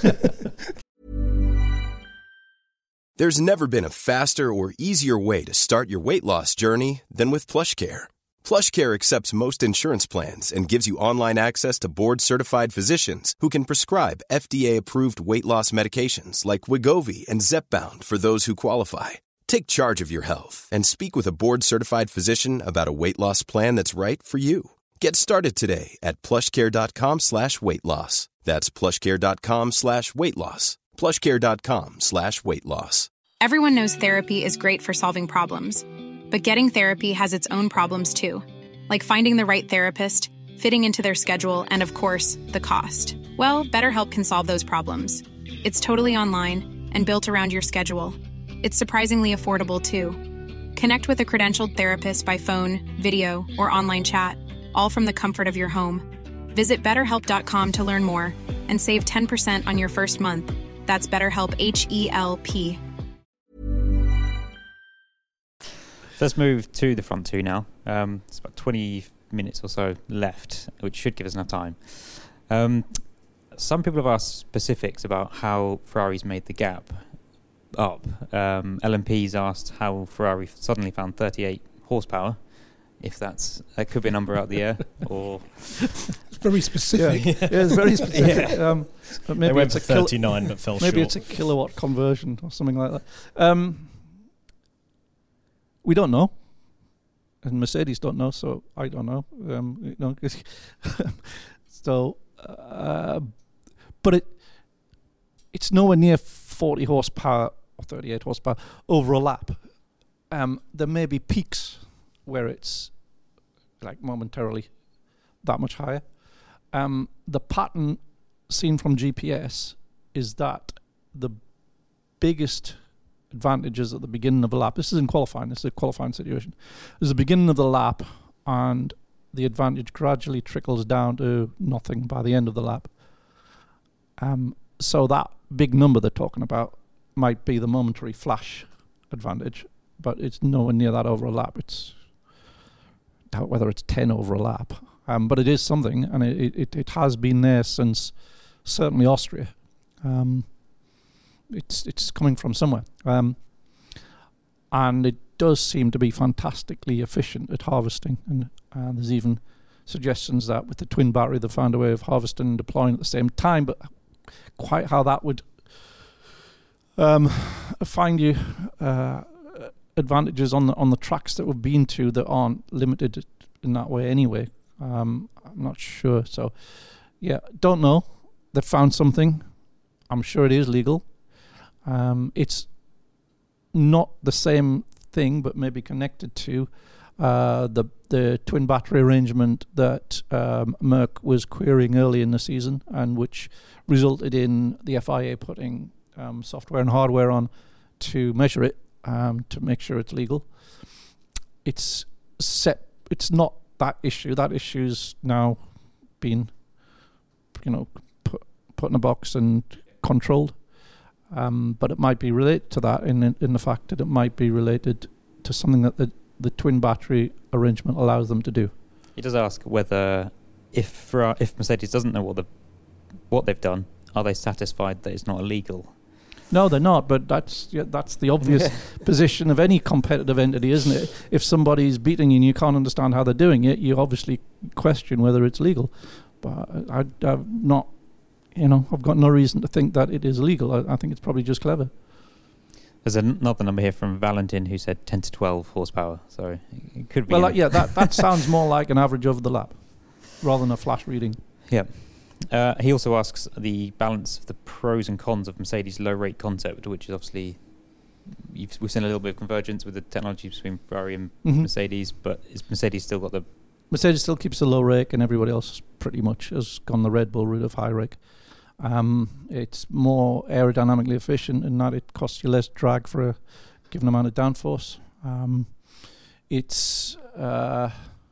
There's never been a faster or easier way to start your weight loss journey than with PlushCare. PlushCare accepts most insurance plans and gives you online access to board-certified physicians who can prescribe F D A-approved weight loss medications like Wegovy and Zepbound for those who qualify. Take charge of your health and speak with a board-certified physician about a weight loss plan that's right for you. Get started today at plushcare.com slash weight loss. That's plushcare.com slash weight loss. plushcare.com slash weight loss. Everyone knows therapy is great for solving problems. But getting therapy has its own problems too, like finding the right therapist, fitting into their schedule, and of course, the cost. Well, BetterHelp can solve those problems. It's totally online and built around your schedule. It's surprisingly affordable too. Connect with a credentialed therapist by phone, video, or online chat, all from the comfort of your home. Visit better help dot com to learn more and save ten percent on your first month. That's BetterHelp, H E L P. Let's move to the front two now. Um, it's about twenty minutes or so left, which should give us enough time. Um, some people have asked specifics about how Ferrari's made the gap up. Um, L M P's asked how Ferrari suddenly found thirty-eight horsepower. If that's that could be a number out the air, or it's very specific. Yeah, yeah it's very specific. Yeah. Um, but maybe they went it's for a kil- thirty-nine, but fell maybe short. It's a kilowatt conversion or something like that. Um, We don't know, and Mercedes don't know, so I don't know. Um, you know, so, uh, but it it's nowhere near forty horsepower or thirty-eight horsepower over a lap. Um, there may be peaks where it's like momentarily that much higher. Um, the pattern seen from G P S is that the biggest advantages at the beginning of the lap, this is in qualifying, this is a qualifying situation, is the beginning of the lap, and the advantage gradually trickles down to nothing by the end of the lap. Um, so that big number they're talking about might be the momentary flash advantage, but it's nowhere near that over a lap. It's doubt whether it's ten over a lap, um, but it is something, and it, it, it has been there since certainly Austria. Um, it's it's coming from somewhere, um, and it does seem to be fantastically efficient at harvesting. And uh, there's even suggestions that with the twin battery they found a way of harvesting and deploying at the same time, but quite how that would um, find you uh, advantages on the on the tracks that we've been to that aren't limited in that way anyway. Um, I'm not sure. So, yeah, don't know. They've found something. I'm sure it is legal. Um, it's not the same thing, but maybe connected to uh, the the twin battery arrangement that um, Merck was querying early in the season, and which resulted in the F I A putting um, software and hardware on to measure it, um, to make sure it's legal. It's set. It's not that issue. That issue's now been, you know, put put in a box and controlled. Um, but it might be related to that in in the fact that it might be related to something that the, the twin battery arrangement allows them to do. He does ask whether if Ferrari, if Mercedes doesn't know what the what they've done, are they satisfied that it's not illegal? No, they're not. But that's yeah, that's the obvious position of any competitive entity, isn't it? If somebody's beating you and you can't understand how they're doing it, you obviously question whether it's legal. But I, I've not. You know, I've got no reason to think that it is illegal. I, I think it's probably just clever. There's another number here from Valentin who said ten to twelve horsepower. So it could be. Well, uh, yeah, that, that sounds more like an average over the lap rather than a flash reading. Yeah. Uh, he also asks the balance of the pros and cons of Mercedes' low-rate concept, which is obviously you've, we've seen a little bit of convergence with the technology between Ferrari and mm-hmm. Mercedes, but is Mercedes still got the... Mercedes still keeps the low rake, and everybody else pretty much has gone the Red Bull route of high rake. Um, it's more aerodynamically efficient in that it costs you less drag for a given amount of downforce. Um, it's uh,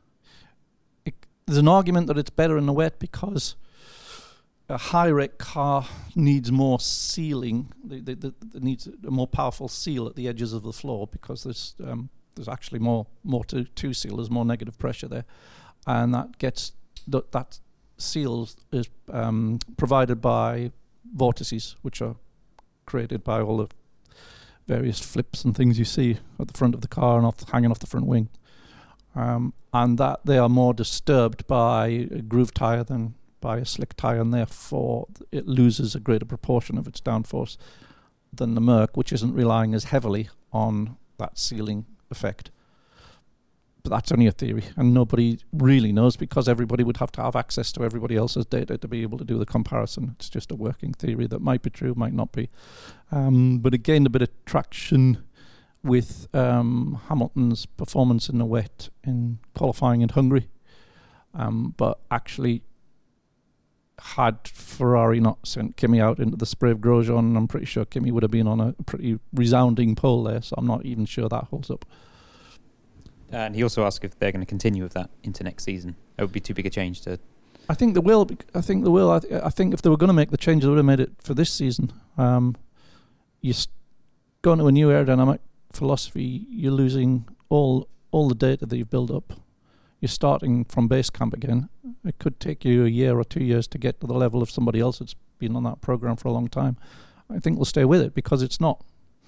it, there's an argument that it's better in the wet because a high rake car needs more sealing. It needs a more powerful seal at the edges of the floor because there's um, there's actually more more to to seal. There's more negative pressure there, and that gets th- that. Seals is um, provided by vortices, which are created by all the various flips and things you see at the front of the car and off hanging off the front wing, um, and that they are more disturbed by a groove tyre than by a slick tyre, and therefore it loses a greater proportion of its downforce than the Merc, which isn't relying as heavily on that sealing effect. But that's only a theory, and nobody really knows because everybody would have to have access to everybody else's data to be able to do the comparison. It's just a working theory that might be true, might not be. Um, but it gained a bit of traction with um, Hamilton's performance in the wet in qualifying in Hungary. Um, but actually, had Ferrari not sent Kimi out into the spray of Grosjean, I'm pretty sure Kimi would have been on a pretty resounding pole there, so I'm not even sure that holds up. And he also asked if they're going to continue with that into next season. It would be too big a change to... I think they will. I think they will. I, th- I think if they were going to make the change, they would have made it for this season. Um, you're going to a new aerodynamic philosophy. You're losing all all the data that you've built up. You're starting from base camp again. It could take you a year or two years to get to the level of somebody else that's been on that program for a long time. I think we'll stay with it because it's not.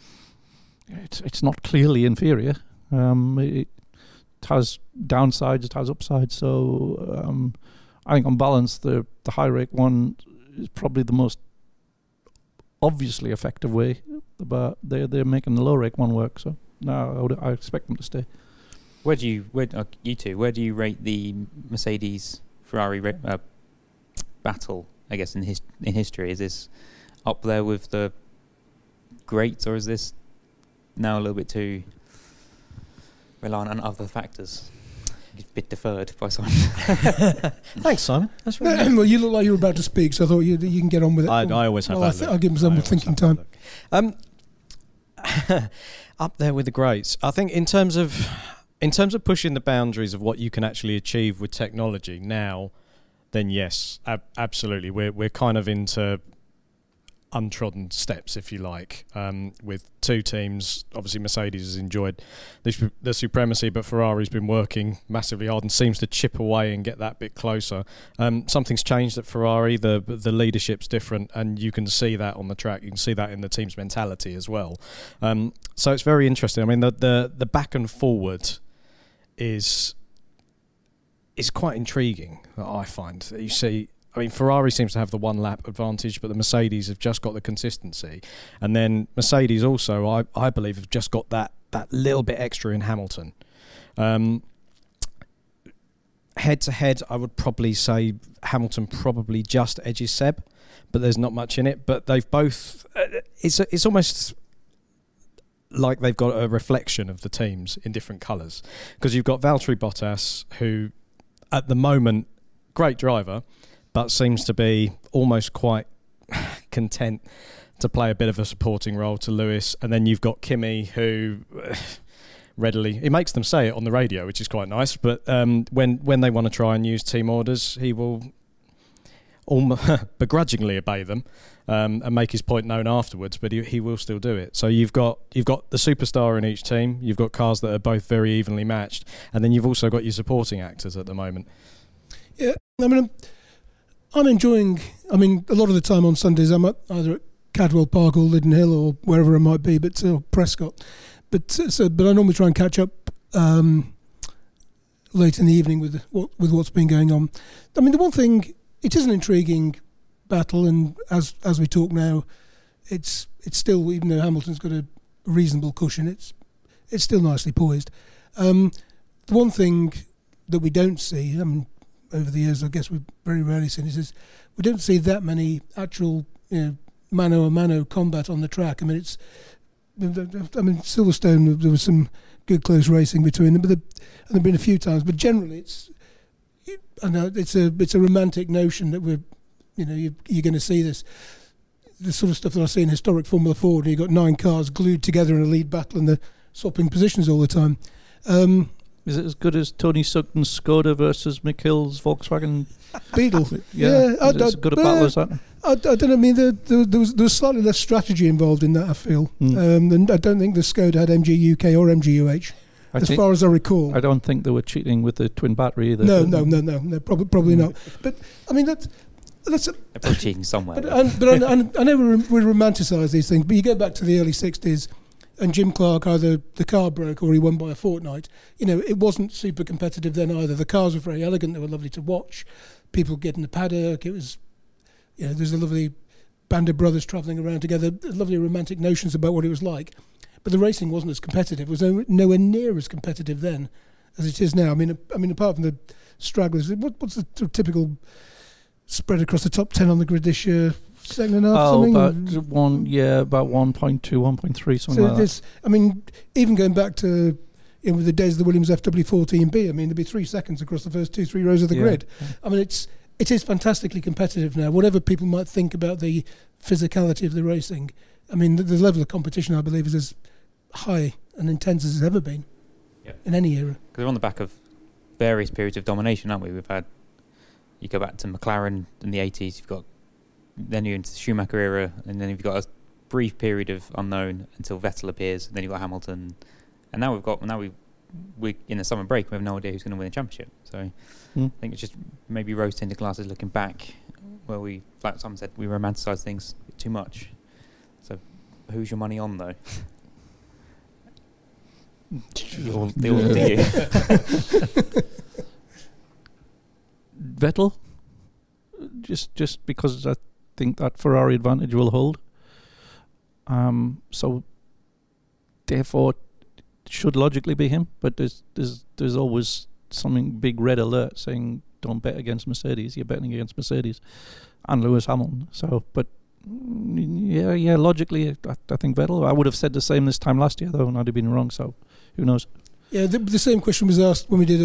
It's it's not clearly inferior. Um, it, It has downsides, it has upsides. So um, I think on balance, the, the high rake one is probably the most obviously effective way. But they're, they're making the low rake one work. So no, I, would, I expect them to stay. Where do you, where, uh, you two, where do you rate the Mercedes-Ferrari ra- uh, battle, I guess, in his, in history? Is this up there with the greats, or is this now a little bit too... relying on other factors? He's a bit deferred by Simon. Thanks, Simon. That's really nice. Well, you look like you were about to speak, so I thought you you can get on with it. I, I always have well, that I th- look. I'll give him some I thinking always have time. that look. Um, up there with the greats. I think in terms of in terms of pushing the boundaries of what you can actually achieve with technology now, then yes, ab- absolutely. We're we're kind of into untrodden steps, if you like, um, with two teams. Obviously Mercedes has enjoyed the, the supremacy, but Ferrari's been working massively hard and seems to chip away and get that bit closer. Um, something's changed at Ferrari. The the leadership's different, and you can see that on the track. You can see that in the team's mentality as well. Um, so it's very interesting. I mean, the the, the back and forward is is quite intriguing, I find. You see, I mean, Ferrari seems to have the one lap advantage, but the Mercedes have just got the consistency. And then Mercedes also, I, I believe, have just got that, that little bit extra in Hamilton. Um, head to head, I would probably say Hamilton probably just edges Seb, but there's not much in it. But they've both, uh, it's, it's almost like they've got a reflection of the teams in different colours. Because you've got Valtteri Bottas, who at the moment, great driver, but seems to be almost quite content to play a bit of a supporting role to Lewis. And then you've got Kimi, who readily, he makes them say it on the radio, which is quite nice, but um, when, when they want to try and use team orders, he will almost begrudgingly obey them um, and make his point known afterwards, but he, he will still do it. So you've got you've got the superstar in each team, you've got cars that are both very evenly matched, and then you've also got your supporting actors at the moment. Yeah, I mean, I'm, I'm enjoying, I mean, a lot of the time on Sundays I'm at either at Cadwell Park or Liddon Hill or wherever it might be, but uh, Prescott. But so, but I normally try and catch up um, late in the evening with what with what's been going on. I mean, the one thing, it is an intriguing battle, and as as we talk now, it's it's still, even though Hamilton's got a reasonable cushion, it's it's still nicely poised. Um, the one thing that we don't see, I mean, over the years, I guess we've very rarely seen this, is we don't see that many actual, you know, mano a mano combat on the track. I mean, it's, I mean, Silverstone, there was some good close racing between them, but there, and there've been a few times. But generally, it's, I know it's a it's a romantic notion that we're, you know, you, you're going to see this, the sort of stuff that I see in historic Formula Ford. You've got nine cars glued together in a lead battle, and they're swapping positions all the time. Um, Is it as good as Tony Sugden's Skoda versus Mick Hill's Volkswagen Beetle? Yeah, yeah is it as good a battle as that? I, I don't know. I mean, there, there, there was there was slightly less strategy involved in that, I feel. Mm. Um, and I don't think the Skoda had M G U K or M G U H, I as think, far as I recall. I don't think they were cheating with the twin battery either. No, no, no, no, no. Probably, probably Mm. not. But I mean, that's that's. A, They're probably cheating somewhere. but I, but I, I, I know we, we romanticise these things. But you go back to the early sixties. And Jim Clark, either the car broke or he won by a fortnight. You know, it wasn't super competitive then either. The cars were very elegant. They were lovely to watch. People get in the paddock. It was, you know, there's a lovely band of brothers travelling around together. Lovely romantic notions about what it was like. But the racing wasn't as competitive. It was no, nowhere near as competitive then as it is now. I mean, I mean, apart from the stragglers, what, what's the t- typical spread across the top ten on the grid this year? Second and a half, Oh, something? about one, yeah, about one point two, one point three, something So like that. this, I mean, even going back to, you know, the days of the Williams F W fourteen B, I mean, there'd be three seconds across the first two, three rows of the Yeah. grid. I mean, it's it is fantastically competitive now. Whatever people might think about the physicality of the racing, I mean, the, the level of competition, I believe, is as high and intense as it's ever been Yeah. in any era. Because we're on the back of various periods of domination, aren't we? We've had, you go back to McLaren in the eighties, you've got, then you're into the Schumacher era, and then you've got a brief period of unknown until Vettel appears, and then you've got Hamilton, and now we've got, now we, we in the summer break, we have no idea who's going to win the championship. So Mm. I think it's just maybe rose-tinted glasses looking back, where we, like someone said, we romanticise things too much. So who's your money on, though? They all, they all do you. Vettel, just just because I think that Ferrari advantage will hold. Um, so therefore, it should logically be him. But there's there's there's always something big red alert saying don't bet against Mercedes. You're betting against Mercedes and Lewis Hamilton. So, but mm, yeah, yeah, logically, I, I think Vettel. I would have said the same this time last year though, and I'd have been wrong. So who knows? Yeah, the, the same question was asked when we did a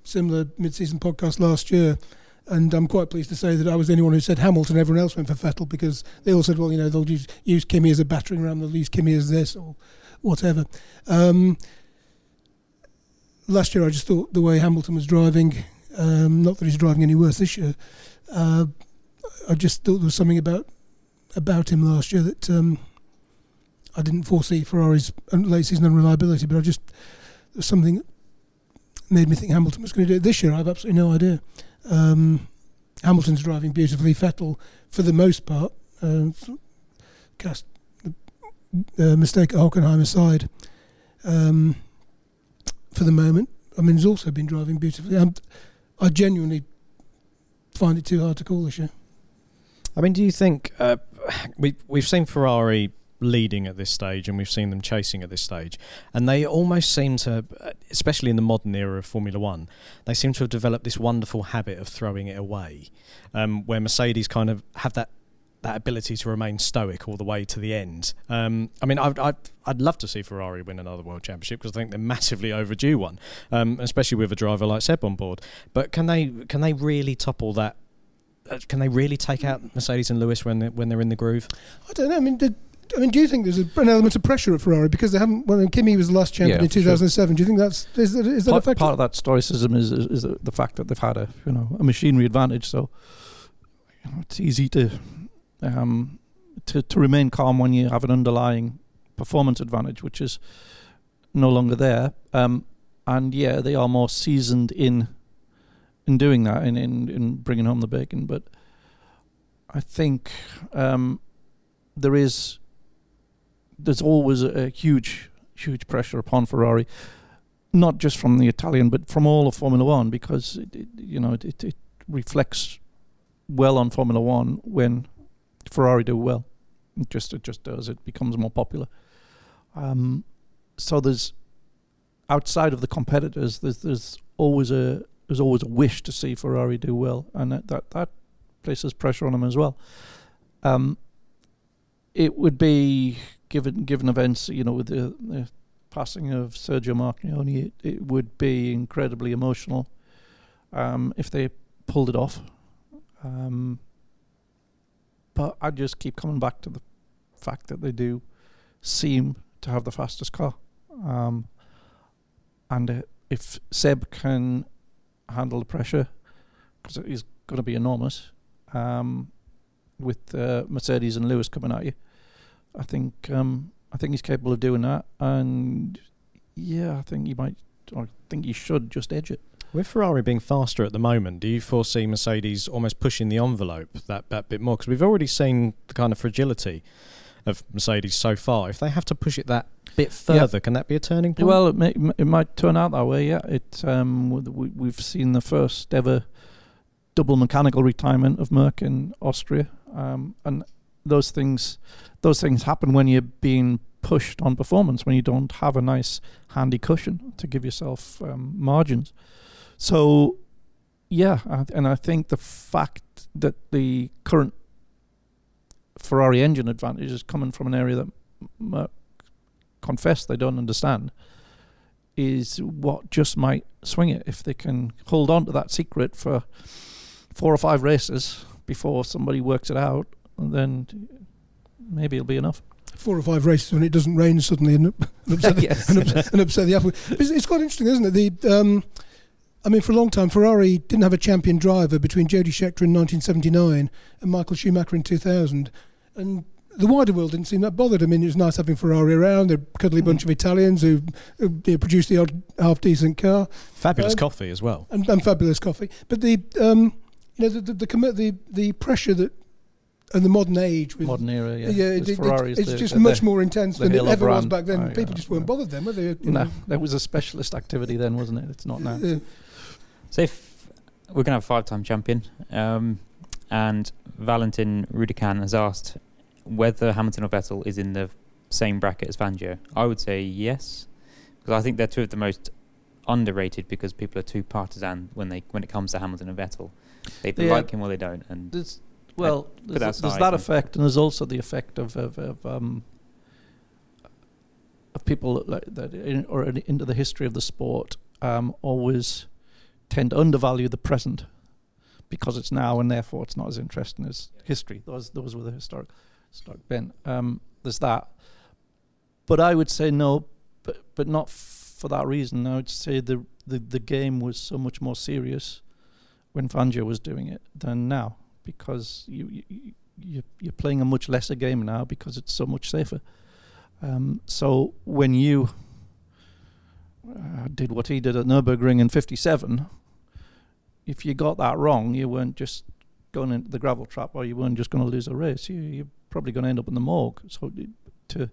similar mid-season podcast last year, and I'm quite pleased to say that I was the only one who said Hamilton. Everyone else went for Vettel because they all said, well, you know, they'll use, use Kimi as a battering ram, they'll use Kimi as this or whatever. Um, last year I just thought the way Hamilton was driving, um, not that he's driving any worse this year, uh, I just thought there was something about about him last year that um, I didn't foresee Ferrari's late season unreliability, but I just, there was something that made me think Hamilton was going to do it this year. I have absolutely no idea. Um, Hamilton's driving beautifully. Vettel, for the most part, uh, cast the uh, mistake at Hockenheim aside, um, for the moment, I mean, he's also been driving beautifully. I'm, I genuinely find it too hard to call this year. I mean, do you think uh, we we've seen Ferrari leading at this stage, and we've seen them chasing at this stage, and they almost seem to, especially in the modern era of Formula One, they seem to have developed this wonderful habit of throwing it away, um, where Mercedes kind of have that that ability to remain stoic all the way to the end. Um, I mean, I'd, I'd I'd love to see Ferrari win another World Championship because I think they're massively overdue one, um, especially with a driver like Seb on board. But can they can they really topple that? Uh, can they really take out Mercedes and Lewis when they're, when they're in the groove? I don't know. I mean, did, I mean, do you think there's a, an element of pressure at Ferrari because they haven't? Well, Kimi was the last champion Yeah, in two thousand seven. sure. Do you think that's is that, is that part, effective? part of that stoicism is, is is the fact that they've had a you know a machinery advantage, so you know, it's easy to um, to to remain calm when you have an underlying performance advantage, which is no longer there. Um, and yeah, they are more seasoned in in doing that, in in, in bringing home the bacon. But I think um, there is. There's always a, a huge, huge pressure upon Ferrari, not just from the Italian, but from all of Formula One, because it, it, you know it, it, it reflects well on Formula One when Ferrari do well. It just it just does. It becomes more popular. Um, so there's outside of the competitors, there's there's always a there's always a wish to see Ferrari do well, and that that, that places pressure on them as well. Um, it would be. Given given events, you know, with the, the passing of Sergio Marchionne, it, it would be incredibly emotional um, if they pulled it off. Um, but I just keep coming back to the fact that they do seem to have the fastest car. Um, and uh, if Seb can handle the pressure, because it is going to be enormous, um, with uh, Mercedes and Lewis coming at you, I think um, I think he's capable of doing that, and yeah, I think he might. I think he should just edge it. With Ferrari being faster at the moment, do you foresee Mercedes almost pushing the envelope that, that bit more? Because we've already seen the kind of fragility of Mercedes so far. If they have to push it that bit further, yeah. Can that be a turning point? Well, it, may, it might turn out that way. Yeah, it. Um, we, we've seen the first ever double mechanical retirement of Merc in Austria, um, and those things. Those things happen when you're being pushed on performance, when you don't have a nice handy cushion to give yourself um, margins. So, yeah, and I think the fact that the current Ferrari engine advantage is coming from an area that Merc confess they don't understand is what just might swing it. If they can hold on to that secret for four or five races before somebody works it out, then maybe it'll be enough. Four or five races when it doesn't rain suddenly and, and, upset, yes. and, upset, and upset the apple. It's, it's quite interesting, isn't it? The um, I mean, for a long time, Ferrari didn't have a champion driver between Jody Scheckter in nineteen seventy-nine and Michael Schumacher in two thousand. And the wider world didn't seem that bothered. I mean, it was nice having Ferrari around. They're a cuddly bunch of Italians who, who you know, produced the odd half-decent car. Fabulous um, coffee as well. And, and fabulous coffee. But the, um, you know, the the, the, commi- the the pressure that and the modern age with modern era, yeah, yeah it, it, it, it's the, just the, much the, more intense than it ever was back then. Oh, People yeah, just weren't yeah. bothered then, were they? You no, know? that was a specialist activity then, wasn't it? It's not now. Yeah. So if we're going to have a five-time champion, um, and Valentin Rudican has asked whether Hamilton or Vettel is in the same bracket as Fangio, I would say yes, because I think they're two of the most underrated because people are too partisan when they when it comes to Hamilton and Vettel. They either yeah. like him or they don't. And There's, well, there's, that there's that effect, and there's also the effect of of, of, um, of people that, like, that in, or in, into the history of the sport um, always tend to undervalue the present because it's now, and therefore it's not as interesting as history. Those those were the historic, historic bent. Um, there's that. But I would say no, but but not f- for that reason. I would say the, the, the game was so much more serious when Fangio was doing it than now, because you, you, you, you're playing a much lesser game now because it's so much safer. Um, so when you uh, did what he did at Nürburgring in fifty-seven, if you got that wrong, you weren't just going into the gravel trap, or you weren't just going to lose a race. You, you're probably going to end up in the morgue. So to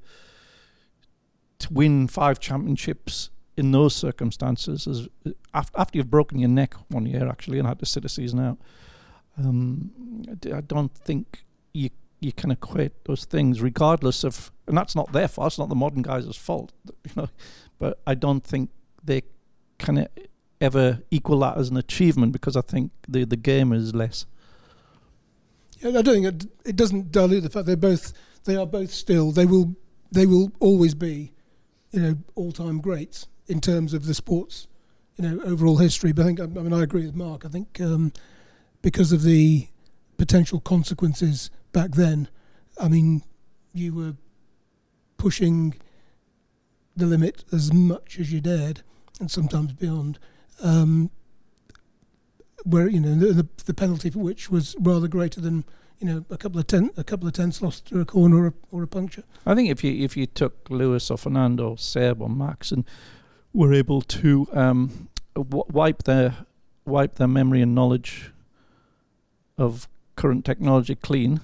to win five championships in those circumstances, is after, after you've broken your neck one year actually and had to sit a season out, um, I don't think you you can equate those things, regardless of, and that's not their fault, it's not the modern guys' fault, you know. But I don't think they can ever equal that as an achievement, because I think the the game is less. Yeah, I don't think it, it doesn't dilute the fact they're both they are both still they will they will always be, you know, all-time greats in terms of the sport's, you know, overall history. But I think, I mean, I agree with Mark. I think um, because of the potential consequences back then, I mean, you were pushing the limit as much as you dared, and sometimes beyond. Um, where, you know, the, the the penalty for which was rather greater than, you know, a couple of ten, a couple of tenths lost through a corner or a, or a puncture. I think if you if you took Lewis or Fernando or Seb or Max and were able to um, w- wipe their wipe their memory and knowledge of current technology clean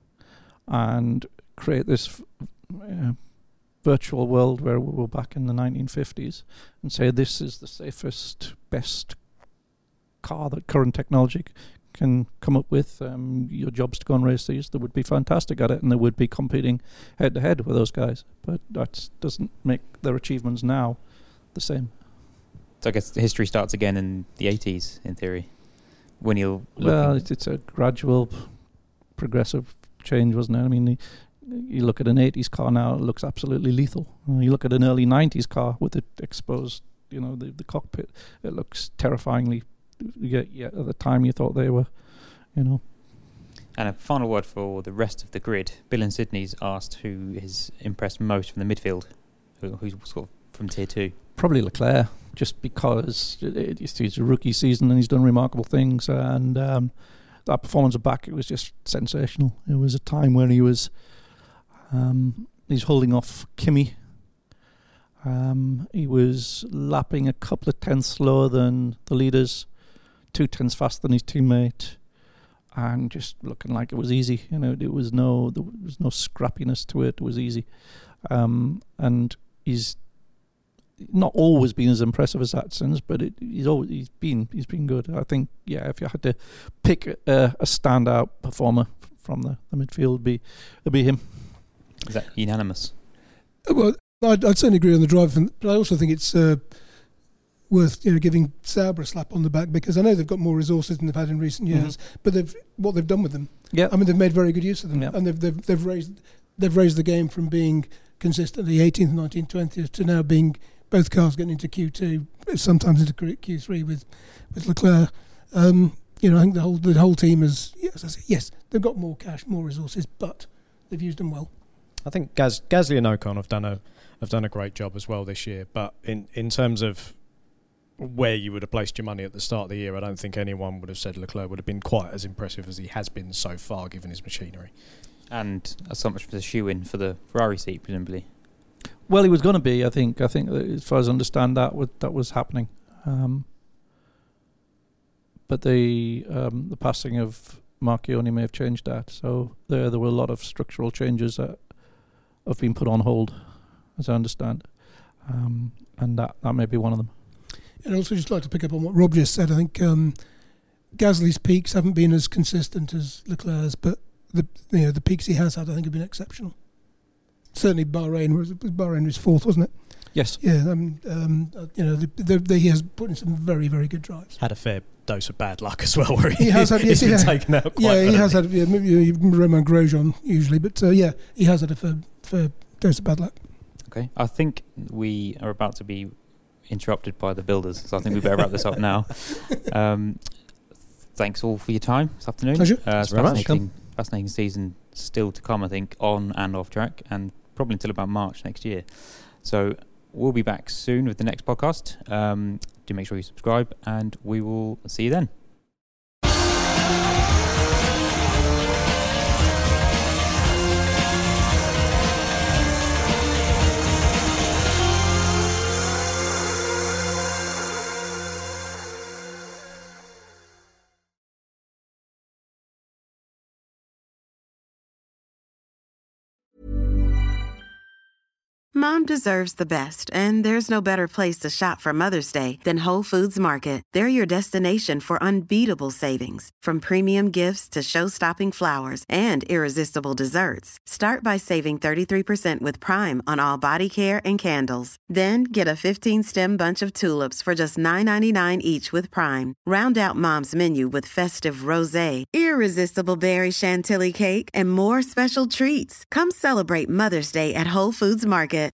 and create this uh, virtual world where we were back in the nineteen fifties and say this is the safest, best car that current technology can come up with, um, your job's to go and race these, they would be fantastic at it, and they would be competing head to head with those guys. But that doesn't make their achievements now the same. So I guess history starts again in the eighties, in theory, when you're well, it's, it's a gradual, progressive change, wasn't it? I mean, the, you look at an eighties car now, it looks absolutely lethal. Uh, you look at an early nineties car with it exposed, you know, the, the cockpit, it looks terrifyingly. Yeah, yeah, at the time you thought they were, you know. And a final word for the rest of the grid. Bill in Sydney's asked who has impressed most from the midfield, who, who's sort of from tier two. Probably Leclerc, just because it, it's his rookie season and he's done remarkable things, and um, that performance back, it was just sensational. It was a time when he was, um, he's holding off Kimi. Um, he was lapping a couple of tenths slower than the leaders, two tenths faster than his teammate, and just looking like it was easy. You know, there was no there was no scrappiness to it. It was easy, um, and he's not always been as impressive as Atsons, but it, he's always he's been he's been good. I think, yeah, if you had to pick a, a standout performer from the, the midfield, it'd be it'd be him. Is that unanimous? Well, I'd, I'd certainly agree on the drive, but I also think it's uh, worth, you know, giving Sauber a slap on the back, because I know they've got more resources than they've had in recent years, mm-hmm. but they've what they've done with them. Yeah, I mean, they've made very good use of them, yep. and they've, they've they've raised they've raised the game from being consistently eighteenth, nineteenth, twentieth to now being both cars getting into Q two, sometimes into Q three with with Leclerc. Um, you know, I think the whole the whole team is yes, I say, yes, they've got more cash, more resources, but they've used them well. I think Gaz, Gasly and Ocon have done a have done a great job as well this year. But in, in terms of where you would have placed your money at the start of the year, I don't think anyone would have said Leclerc would have been quite as impressive as he has been so far, given his machinery. And so much for the shoe-in for the Ferrari seat, presumably. Well, he was going to be. I think. I think, that as far as I understand, that was, that was happening. Um, but the um, the passing of Marchioni may have changed that. So there there were a lot of structural changes that have been put on hold, as I understand, um, and that, that may be one of them. And also, just like to pick up on what Rob just said. I think um, Gasly's peaks haven't been as consistent as Leclerc's, but the you know the peaks he has had, I think, have been exceptional. Certainly, Bahrain was Bahrain was fourth, wasn't it? Yes. Yeah. Um, um, you know, the, the, the, he has put in some very, very good drives. Had a fair dose of bad luck as well, where he, he has had, he's yes, been yeah. taken out. Quite yeah, early. he has had. Yeah, maybe Romain Grosjean usually, but uh, yeah, he has had a fair, fair dose of bad luck. Okay, I think we are about to be interrupted by the builders, so I think we better wrap this up now. Um, thanks all for your time this afternoon. Pleasure. Uh, it's very much. fascinating, fascinating season still to come, I think, on and off track, and probably until about March next year. So we'll be back soon with the next podcast. Um, do make sure you subscribe, and we will see you then. Mom deserves the best, and there's no better place to shop for Mother's Day than Whole Foods Market. They're your destination for unbeatable savings, from premium gifts to show-stopping flowers and irresistible desserts. Start by saving thirty-three percent with Prime on all body care and candles. Then get a fifteen-stem bunch of tulips for just nine ninety-nine each with Prime. Round out Mom's menu with festive rosé, irresistible berry chantilly cake, and more special treats. Come celebrate Mother's Day at Whole Foods Market.